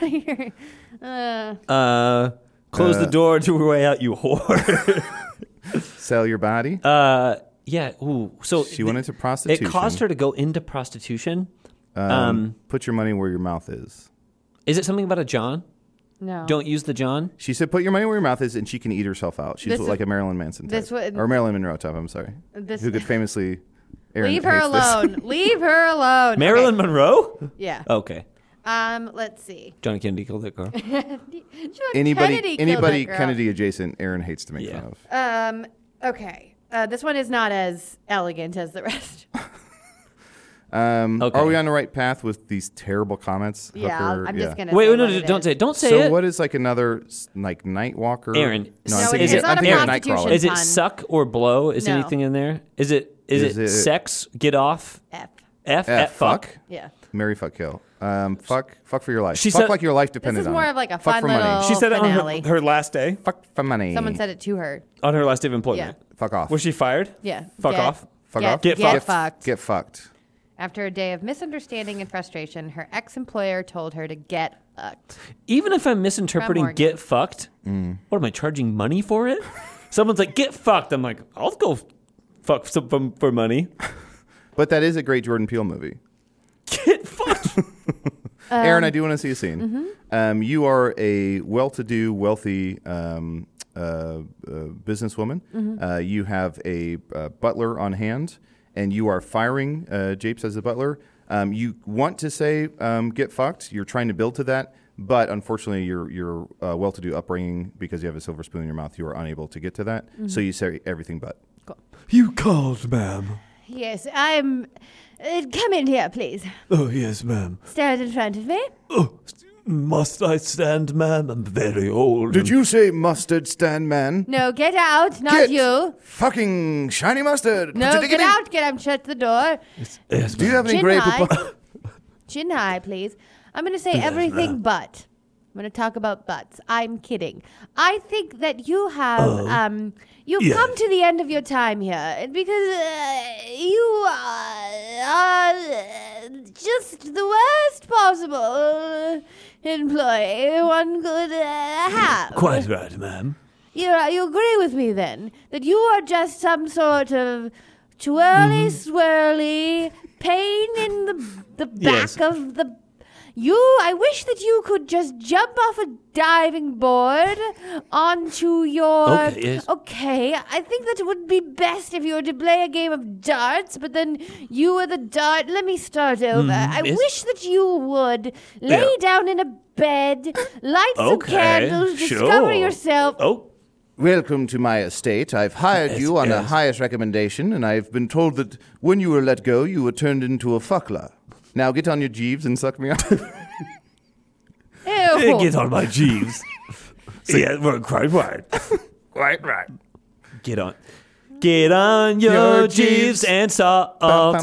Close the door to her way out, you whore. Sell your body. Yeah. Ooh. So She went into prostitution. It caused her to go into prostitution. Put your money where your mouth is. Is it something about a John? No. Don't use the John. She said, "Put your money where your mouth is," and she can eat herself out. She's This like is- a Marilyn Manson type, this would- or Marilyn Monroe type. I'm sorry, This- who could famously. Aaron Leave her hates this. alone. Leave her alone. Marilyn Okay. Monroe? Yeah. Okay. Let's see. John Kennedy killed that girl. John Anybody, Kennedy killed that girl. Kennedy adjacent, Aaron hates to make fun of. Okay. This one is not as elegant as the rest. Okay. Are we on the right path with these terrible comments? Yeah, Hooker? I'm just gonna. Wait, say no, what it don't is. say it. Don't say So it. what is like another like night walker? Aaron, No, I'm No, thinking, is it- I'm not a thinking of prostitution. Nightcrawler. Is it pun. suck or blow? Is No. anything in there? Is it it- sex? Get off? F. F? Fuck. Yeah. Marry, fuck, kill. Fuck for your life. She fuck said- like your life This depended is on more it. of like a Fuck fun for little money. She said it on finale. her last day. Fuck for money. Someone said it to her. On her last day of employment. Fuck off. Was she fired? Yeah. Fuck off. Fuck get, off. Get get fucked. fucked. Get fucked. After a day of misunderstanding and frustration, her ex-employer told her to get fucked. Even if I'm misinterpreting Morgan. get fucked, what am I charging money for it? Someone's like, get fucked. I'm like, I'll go fuck some for money. But that is a great Jordan Peele movie. Get fucked. Aaron, I do want to see a scene. You are a well-to-do, wealthy businesswoman. You have a butler on hand, and you are firing Japes as a butler. You want to say get fucked. You're trying to build to that. But unfortunately, your well-to-do upbringing, because you have a silver spoon in your mouth, you are unable to get to that. So you say everything but. You called, ma'am. Yes, I'm. Come in here, please. Oh, yes, ma'am. Stand in front of me. Must I stand, ma'am? I'm very old. Did you say mustard stand man? No, get out, not Get you. fucking shiny mustard. No, get out, get out, shut the door. Yes, Do you have any Chin grape? high. Chin high, please. I'm going to say everything but. I'm going to talk about butts. I'm kidding. I think that you have, you've come to the end of your time here because you are just the worst possible employee one could have. Quite right, ma'am. You agree with me then that you are just some sort of twirly, swirly pain in the back Yes. of the. I wish that you could just jump off a diving board onto your. Okay, yes. Okay, I think that it would be best if you were to play a game of darts, but then you were the dart. Let me start over. I yes. wish that you would lay down in a bed, light some Okay, candles, discover sure. yourself. Oh, Welcome to my estate. I've hired you on the yes. highest recommendation, and I've been told that when you were let go, you were turned into a fuckler. Now get on your jeeves and suck me off. Ew. get on my jeeves. Yeah, we're quite right. Quite right. Get on your Your jeeves jeeves. and salt.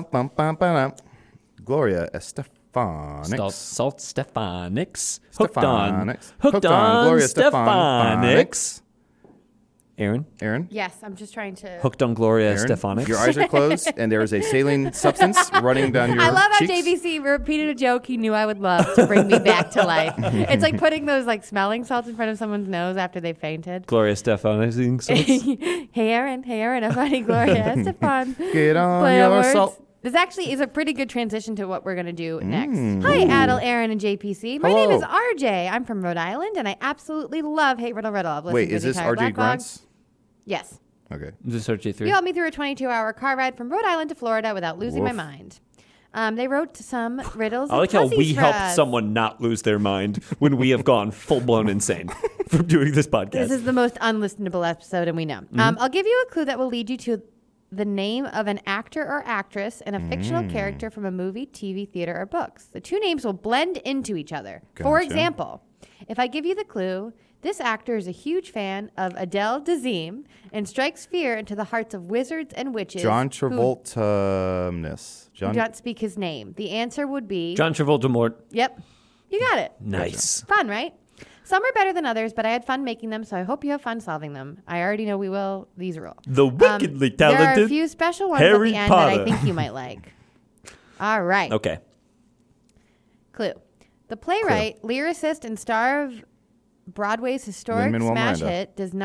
Gloria Estefanics. Salt Stefanix. Stefanix. Hooked on Gloria Stefanix. Aaron, Yes, I'm just trying to. hooked on Gloria Aaron, Stefanik. your eyes are closed, and there is a saline substance running down your I love how cheeks. JVC repeated a joke he knew I would love to bring me back to life. It's like putting those like smelling salts in front of someone's nose after they fainted. Gloria Stefanik. Hey Aaron, I'm finding Gloria Estefan. Get on Play on your words. salt. This actually is a pretty good transition to what we're going to do next. Hi, Adel, Aaron, and JPC. My name Hello. is RJ. I'm from Rhode Island, and I absolutely love Hey Riddle Riddle. I've listened Wait, to is the this entire RJ Black Log. Grants? Yes. Okay. Just RJ3. You helped me through a 22-hour car ride from Rhode Island to Florida without losing my Woof. mind. They wrote some riddles. I like and how puzzles we for help us. someone not lose their mind when we have gone full-blown insane from doing this podcast. This is the most unlistenable episode, and we know. I'll give you a clue that will lead you to the name of an actor or actress and a fictional character from a movie, TV, theater, or books. The two names will blend into each other. For Gotcha. example, if I give you the clue, this actor is a huge fan of Adele Dazeem and strikes fear into the hearts of wizards and witches John who Travolta-ness. do not speak his name. The answer would be... John Travolta-Mort. Yep. You got it. Nice. Fun, right? Some are better than others, but I had fun making them, so I hope you have fun solving them. I already know we will. These rule. The wickedly There are a talented few special ones Harry at the end that I Potter. think you might like. All right. Okay. Clue. The playwright, lyricist, and star of Broadway's historic Lin-Manuel smash Miranda. hit does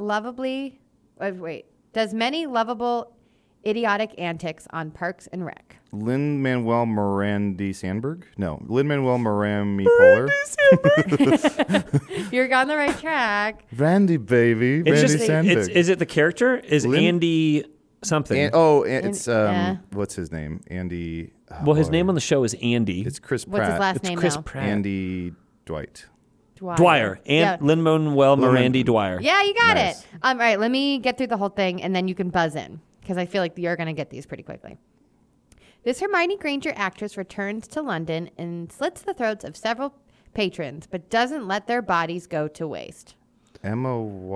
many lovable idiotic antics on Parks and Rec. Lin-Manuel Miranda Sandberg? No. Lin-Manuel Miranda Polar. You're on the right track. Randy, baby. It's Randy just, Sandberg. is it the character? Is Lin- Andy something? It's yeah. what's his name? Andy. well, his name on the show is Andy. It's Chris What's Pratt. his last It's name Chris now? Pratt. Andy Dwight. Dwyer. Yeah. Lin-Manuel Miranda Dwyer. Yeah, you got Nice. it. All right, let me get through the whole thing, and then you can buzz in, because I feel like you're going to get these pretty quickly. This Hermione Granger actress returns to London and slits the throats of several patrons, but doesn't let their bodies go to waste. Emma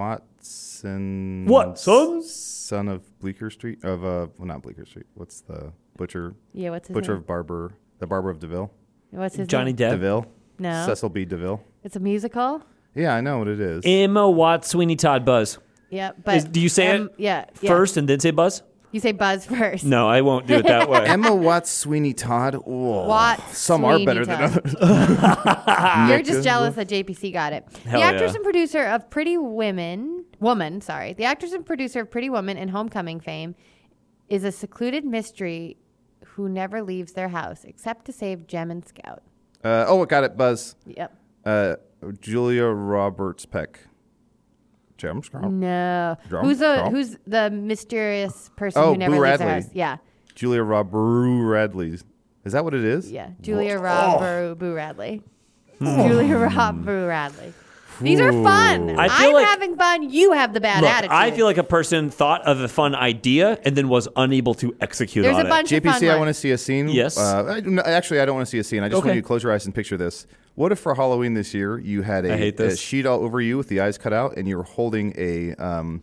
Watson. Watson? Son of Bleecker Street. Not Bleecker Street. What's the butcher? Yeah, what's his Butcher name? of Barber. The Barber of DeVille. What's his Johnny name? Depp. DeVille. No. Cecil B. DeVille. It's a musical? Yeah, I know what it is. Emma Watts, Sweeney Todd, Buzz. Yeah, but... Do you say it Yeah. first and then say Buzz? You say buzz first. No, I won't do it that way. Emma Watts, Sweeney Todd. Whoa. Watts, Some are Sweeney better than Todd. others. You're just jealous that JPC got it. Hell The actress yeah. and producer of Pretty Woman, the actress and producer of Pretty Woman and Homecoming fame is a secluded mystery who never leaves their house except to save Gem and Scout. I got it. Buzz. Yep. Julia Roberts Peck. Gem Scout. No. Drum, Who's drum. the mysterious person Oh, who never Boo leaves their Radley. house? Yeah. Julia Roberts Radley. Is that what it is? Yeah. Julia Rob Boo Radley. Julia Rob Boo Radley. These are fun. I feel I'm like- having fun. You have the bad Look, attitude. I feel like a person thought of a fun idea and then was unable to execute There's on a bunch of fun JPC, I ones. want to see a scene. Yes. Actually, I don't want to see a scene. I just Okay. want you to close your eyes and picture this. What if for Halloween this year you had I hate a this. sheet all over you with the eyes cut out, and you're holding a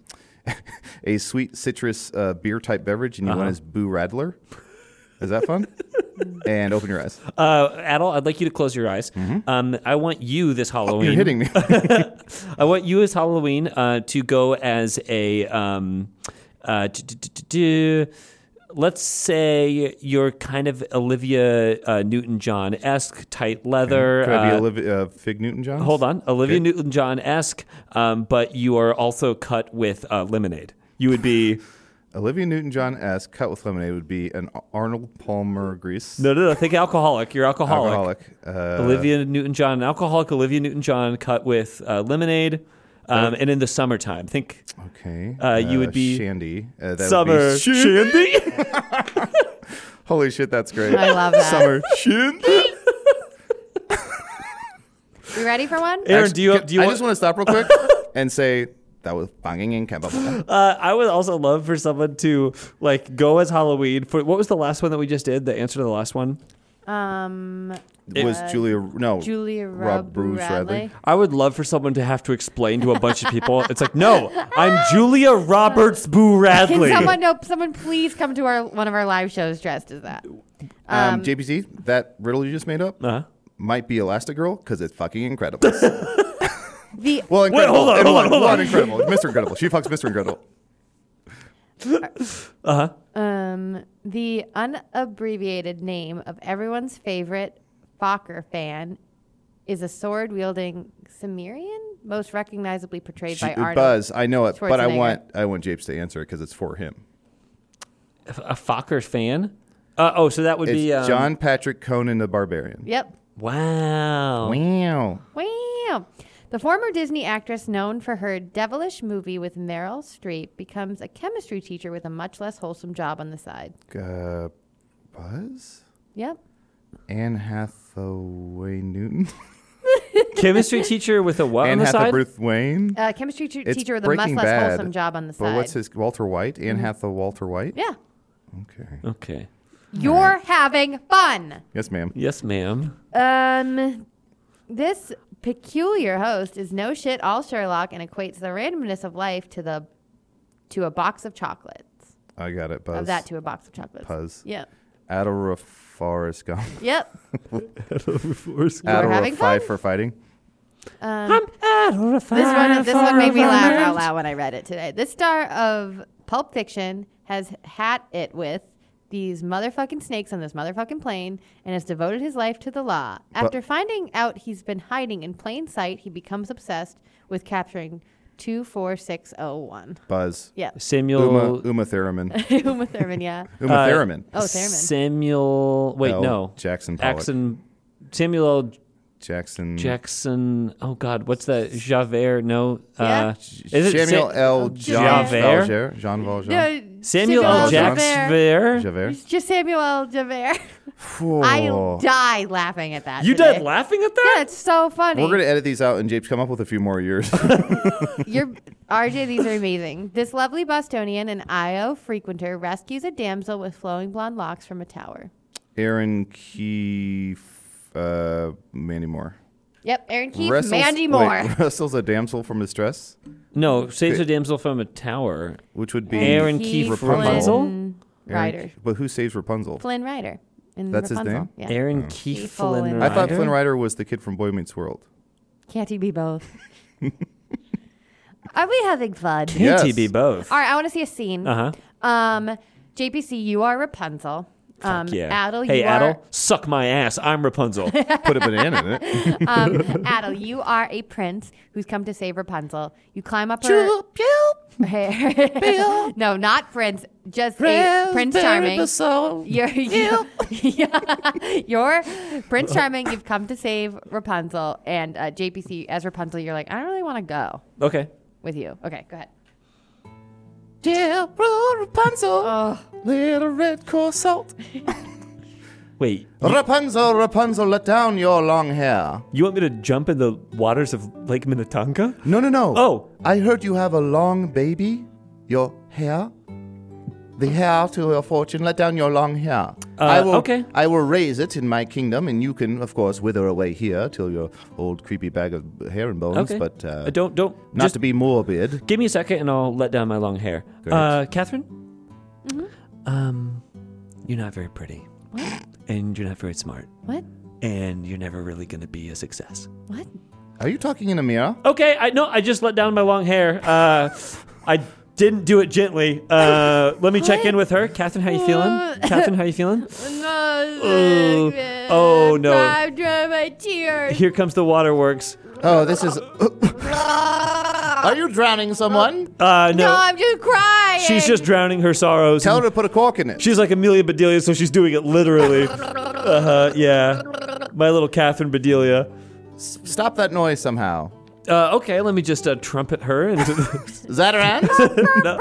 a sweet citrus beer type beverage, and you went as Boo Radler? Is that fun? And open your eyes. Adel, I'd like you to close your eyes. I want you this Halloween. You're hitting me. I want you as Halloween to go as a let's say you're kind of Olivia Newton-John-esque, tight leather. Could I be Olivia Fig Newton-John? Hold on, Olivia Okay. Newton-John-esque, but you are also cut with lemonade. You would be Olivia Newton-John as cut with lemonade would be an Arnold Palmer Grease. no. Think alcoholic. You're alcoholic. Olivia. Olivia Newton-John, alcoholic. Olivia Newton-John cut with lemonade. And in the summertime, think Okay. you would be Shandy. That would summer be shandy. Holy shit, that's great. I love that. Summer Shandy. You ready for one? Aaron, do you I want? just want to stop real quick and say that was banging in capable. I would also love for someone to like go as Halloween. For what was the last one that we just did? The answer to the last one. Was Julia Rob Bruce Radley. I would love for someone to have to explain to a bunch of people. It's like, no, I'm Julia Roberts Boo Radley. Can someone please come to one of our live shows dressed as that? JPC, that riddle you just made up Uh-huh. might be Elastigirl because it's fucking incredible. The Well, Incredible. hold on. One Incredible. Mr. Incredible. She fucks Mr. Incredible. the unabbreviated name of everyone's favorite Fokker fan is a sword-wielding Cimmerian, most recognizably portrayed by Arnold. Buzz, I know it, but I Schwarzenegger. want Japes to answer it because it's for him. A Fokker fan? So that would It's be John Patrick Conan the Barbarian. Yep. Wow. Wow. Wow. The former Disney actress known for her devilish movie with Meryl Streep becomes a chemistry teacher with a much less wholesome job on the side. Buzz? Yep. Anne Hathaway Newton? Chemistry teacher with a what Anne on the side? Hathaway Wayne? Chemistry It's teacher with a much Breaking less Bad, wholesome job on the But side. what's his Walter White? Anne Hathaway Walter White? Yeah. Okay. Okay. You're having fun. Yes, ma'am. Yes, ma'am. This peculiar host is no shit all Sherlock and equates the randomness of life to a box of chocolates. I got it, Buzz. Of that to a box of chocolates. Puzz. Yep. Adora Forrest Gump. Yep. Adora having Five fun? for fighting. This one made me laugh out loud when I read it today. This star of Pulp Fiction has had it with these motherfucking snakes on this motherfucking plane and has devoted his life to the law. After finding out he's been hiding in plain sight, he becomes obsessed with capturing 24601. Buzz. Yeah. Samuel. Uma Thurman. Uma Thurman, yeah. Uma Thurman. Oh, Thurman. Samuel. Wait, L. no. Jackson Pollock. Samuel L. Jackson. Jackson. Oh God, what's that? Javert? No. Yeah. Is it Samuel L. Jean Javert? Valjean. Jean Valjean. No, Samuel L. Javert. Javert. It's just Samuel L. Javert. I died laughing at that. You today. died laughing at that? Yeah, it's so funny. We're going to edit these out and Japes come up with a few more years. RJ, these are amazing. This lovely Bostonian and IO frequenter rescues a damsel with flowing blonde locks from a tower. Aaron Keefe, Mandy Moore. Yep, Aaron Keefe, Mandy Moore. Wait, wrestles a damsel from distress, No, saves a damsel from a tower. which would be Aaron Keefe Rapunzel. Flynn Aaron Rider. Ke- But who saves Rapunzel? Flynn Rider. In That's his Rapunzel. name? Yeah. Aaron Keefe Flynn Flynn I thought Rider? Flynn Rider was the kid from Boy Meets World. Can't he be both? Are we having fun? Can't Yes. he be both? All right, I want to see a scene. Uh-huh. JPC, you are Rapunzel. Fuck yeah. Adel, hey, you Adel, are suck my ass. I'm Rapunzel. Put a banana in it. Adel, you are a prince who's come to save Rapunzel. You climb up her No, not Prince, just a Prince Charming. You're Prince Charming. You've come to save Rapunzel, and JPC as Rapunzel, you're like, I don't really want to go Okay. with you. Okay, go ahead. Yeah, Rapunzel, little red corset. Wait, Rapunzel, Rapunzel, let down your long hair. you want me to jump in the waters of Lake Minnetonka? No. Oh. I heard you have a long baby. Your hair? The hair to your fortune. Let down your long hair. Okay. I will raise it in my kingdom, and you can, of course, wither away here till your old creepy bag of hair and bones. Okay. But Don't. not Just to be morbid. give me a second, and I'll let down my long hair. Great. Catherine. You're not very pretty. What? And you're not very smart. What? And you're never really going to be a success. What? Are you talking in a mirror? Okay, I just let down my long hair. I didn't do it gently. Let me check in with her. Catherine, how you feeling? Catherine, how you feeling? Oh, no. I'm drying my tears. Here comes the waterworks. Oh, this is... Are you drowning someone? No, I'm just crying. She's just drowning her sorrows. Tell her to put a cork in it. She's like Amelia Bedelia, so she's doing it literally. Yeah. My little Catherine Bedelia. Stop that noise somehow. Okay, let me just trumpet her. Zatarans? No.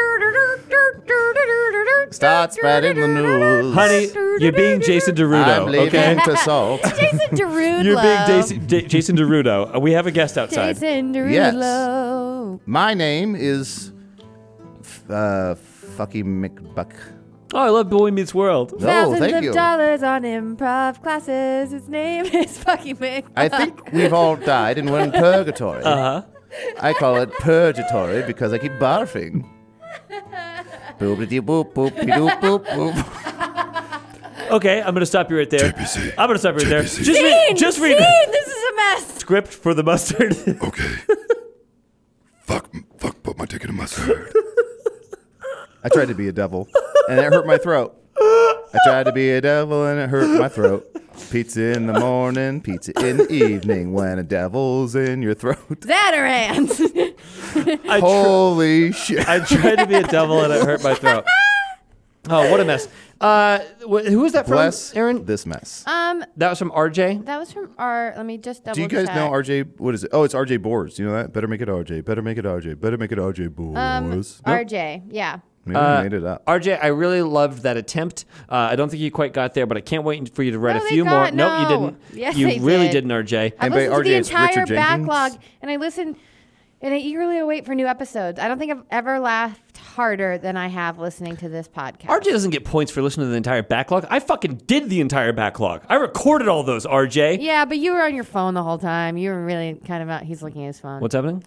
Start spreading the news. Honey, you're being Jason Derulo, I'm leaving okay? to salt. Jason Derulo. You're being Jason Derulo. We have a guest outside. Jason Derulo. Yes. My name is Fucky McBuck. Oh, I love Boy Meets World. No, Thousands thank of you. dollars on improv classes. His name is Fucky Mick. I think we've all died and we're in purgatory. Uh-huh. I call it purgatory because I keep barfing. Boop-a-dee boop boop doop boop boop. Okay, I'm going to stop you right there. I'm going to stop you right there. Just read. Scene! This is a mess. script for the mustard. Okay. Fuck, put my dick in a mustard. I tried to be a devil, and it hurt my throat. I tried to be a devil, and it hurt my throat. Pizza in the morning, pizza in the evening, when a devil's in your throat. Zatarans. Holy shit. I tried to be a devil, and it hurt my throat. Oh, what a mess. Who was that Bless from, Aaron? this mess. That was from RJ? That was from our. Let me just double Do you guys check. know RJ? What is it? Oh, it's RJ Boers. You know that? Better make it RJ. Better make it RJ. Better make it RJ Boers. Nope. RJ, yeah. Maybe we made it up. RJ, I really loved that attempt. I don't think you quite got there, but I can't wait for you to read No, a they few more. got- Nope, you no. didn't. Yes, you they really did. didn't, RJ. I And by listened to the RJ, it's entire Richard Jenkins? backlog, and I listened, and I eagerly await for new episodes. I don't think I've ever laughed harder than I have listening to this podcast. RJ doesn't get points for listening to the entire backlog. I fucking did the entire backlog. I recorded all those, RJ. Yeah, but you were on your phone the whole time. You were really kind of out. He's looking at his phone. What's happening?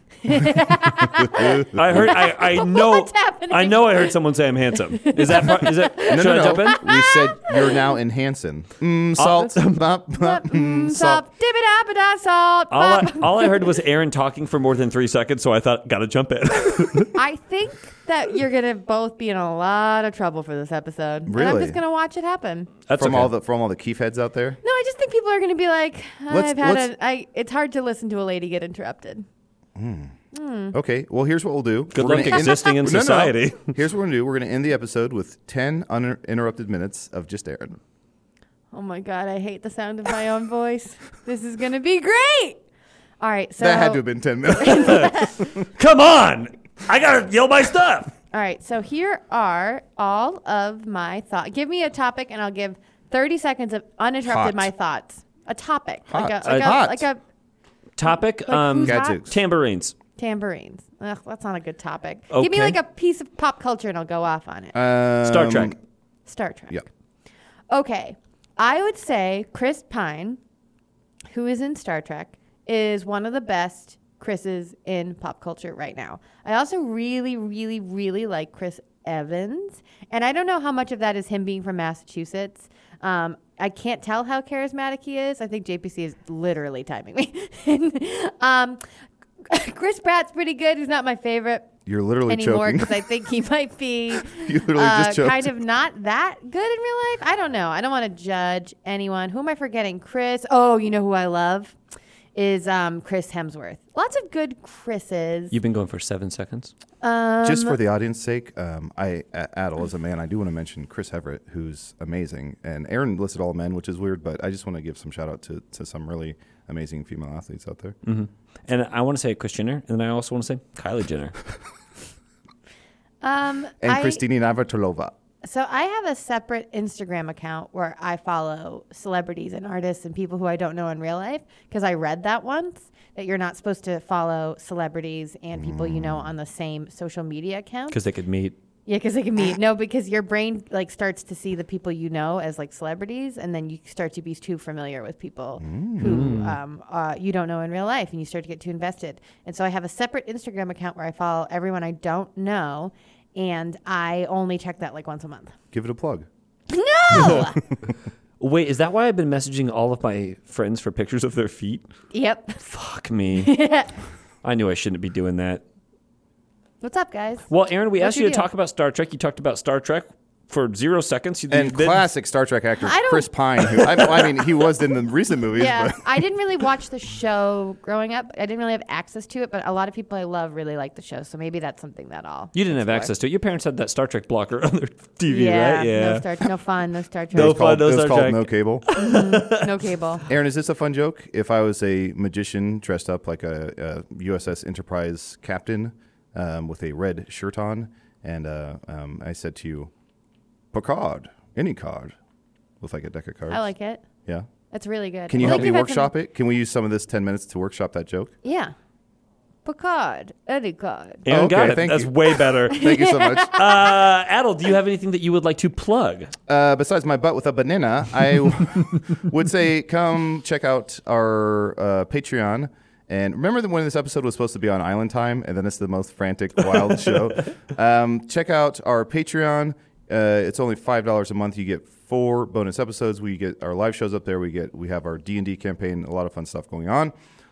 I heard. I know. What's happening? I know. I heard someone say I'm handsome. Is that? Is it? Should I jump in? We said you're now in Hanson. Salt. Salt. Salt. Dibba-dabba-da, salt. All I heard was Aaron talking for more than 3 seconds, so I thought, gotta jump in. I think that you're going to both be in a lot of trouble for this episode. And I'm Really? just going to watch it happen. That's From okay. all the Keef heads out there. No, I just think people are going to be like, Let's- it's hard to listen to a lady get interrupted. Okay, well, here's what we'll do. Good We're luck gonna existing in No, no. society. Here's what we're going to do. We're going to end the episode with 10 uninterrupted minutes of just Aaron. Oh my God, I hate the sound of my own voice. This is going to be great. All right, so That had to have been 10 minutes. Come on! I gotta yell my stuff. all right, so here are all of my thoughts. Give me a topic, and I'll give 30 seconds of uninterrupted Hot. my thoughts. A topic, Hot. like a Topic: who's hot? Gadzooks. tambourines. Tambourines. Ugh, that's not a good topic. Okay. Give me like a piece of pop culture, and I'll go off on it. Star Trek. Star Trek. Yeah. Okay. I would say Chris Pine, who is in Star Trek, is one of the best Chris's in pop culture right now. I also really, really, really like Chris Evans. And I don't know how much of that is him being from Massachusetts. I can't tell how charismatic he is. I think JPC is literally timing me. Chris Pratt's pretty good. He's not my favorite You're literally anymore choking. because I think he might be You literally just choked. kind of not that good in real life. I don't know. I don't want to judge anyone. Who am I forgetting? Chris. Oh, you know who I love is Chris Hemsworth. Lots of good Chris's. You've been going for 7 seconds. Just for the audience's sake, Adel, as a man, I do want to mention Chris Everett, who's amazing. And Aaron listed all men, which is weird, but I just want to give some shout out to some really amazing female athletes out there. Mm-hmm. And I want to say Kris Jenner, and then I also want to say Kylie Jenner. And Kristina Navratilova. So I have a separate Instagram account where I follow celebrities and artists and people who I don't know in real life because I read that once that you're not supposed to follow celebrities and people you know on the same social media account. Because they could meet. Yeah, because they can meet. No, because your brain like starts to see the people you know as like celebrities, and then you start to be too familiar with people who you don't know in real life, and you start to get too invested. And so I have a separate Instagram account where I follow everyone I don't know, and I only check that like once a month. Give it a plug. No. Wait, is that why I've been messaging all of my friends for pictures of their feet? Yep. Fuck me. I knew I shouldn't be doing that. What's up, guys? Well, Aaron, we What'd asked you you to do? talk about Star Trek. You talked about Star Trek for 0 seconds. And then- classic Star Trek actor I don't- Chris Pine, who I mean, he was in the recent movies. Yeah, But I didn't really watch the show growing up. I didn't really have access to it, but a lot of people I love really like the show, so maybe that's something that I'll. You didn't have explore. access to it. Your parents had that Star Trek blocker on their TV, Yeah, right? Yeah. no fun, no Star Trek, No it was called, fun, no it was Star called Trek. No Cable. no cable. Aaron, is this a fun joke? If I was a magician dressed up like a USS Enterprise captain with a red shirt on, and I said to you, Picard, any card, with like a deck of cards. I like it. Yeah. That's really good. Can you I help like me you've had workshop it? Can we use some of this 10 minutes to workshop that joke? Yeah. Picard, any card. Aaron got Okay, it. thank That's you. way better. Thank you so much. Adel, do you have anything that you would like to plug? Besides my butt with a banana, I would say come check out our Patreon. And remember that when this episode was supposed to be on Island Time, and then it's the most frantic, wild show. Check out our Patreon. It's only $5 a month. You get 4 bonus episodes. We get our live shows up there. We have our D&D campaign. A lot of fun stuff going on.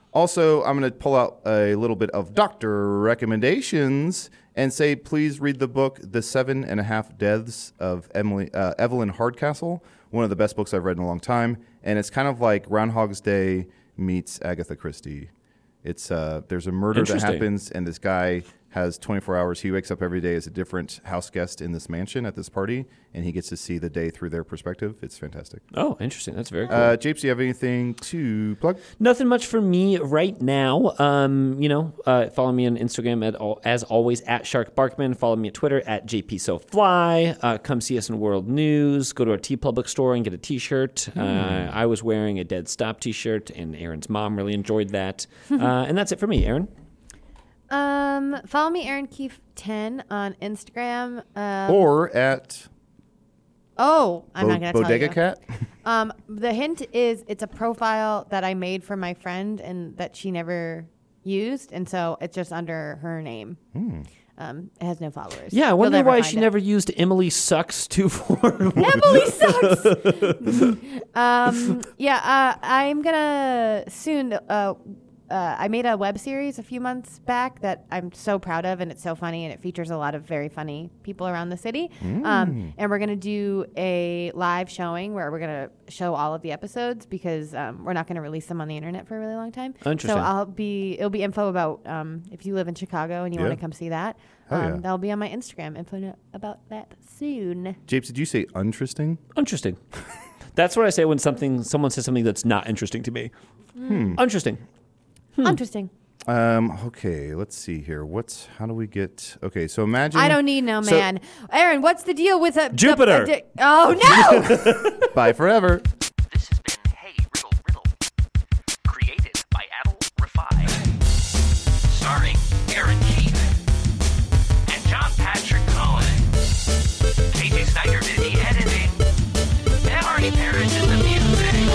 Also, I'm going to pull out a little bit of doctor recommendations and say, please read the book, The 7.5 Deaths of Evelyn Hardcastle, one of the best books I've read in a long time. And it's kind of like Groundhog's Day meets Agatha Christie. It's there's a murder that happens, and this guy has 24 hours. He wakes up every day as a different house guest in this mansion at this party, and he gets to see the day through their perspective. It's fantastic. Oh, interesting. That's very cool. Japes, do you have anything to plug? Nothing much for me right now. Follow me on Instagram as always at Shark Barkman. Follow me at Twitter at JPSoFly. Come see us in World News. Go to our TeePublic store and get a T-shirt. I was wearing a Dead Stop T-shirt, and Aaron's mom really enjoyed that. And that's it for me, Aaron. Follow me, Aaron Keefe 10 on Instagram. Or at I'm not going to tell you. Bodega Cat? The hint is it's a profile that I made for my friend and that she never used, and so it's just under her name. It has no followers. Yeah, I wonder why she never used Emily Sucks 241. Emily Sucks! I'm going to soon... I made a web series a few months back that I'm so proud of, and it's so funny, and it features a lot of very funny people around the city. And we're going to do a live showing where we're going to show all of the episodes because we're not going to release them on the internet for a really long time. Interesting. So it'll be info about if you live in Chicago and you want to come see that. That'll be on my Instagram. Info about that soon. Japes, did you say interesting? Interesting. That's what I say when someone says something that's not interesting to me. Interesting. Interesting. Okay, let's see here. How do we get... Okay, so imagine... I don't need no man. Aaron, what's the deal with Jupiter? Oh, no! Bye forever. This has been Hey Riddle Riddle, created by Adel Rafai, starring Aaron Keefe and John Patrick Cohen. J.J. Snyder did the editing, and Arnie Parrish did the music.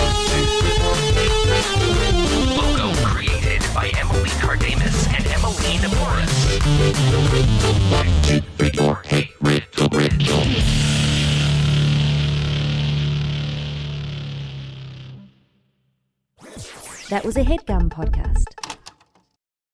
Logo created by Emily Cardamus and Emmeline Morris. Your Hey Riddle Riddle. That was a HeadGum podcast.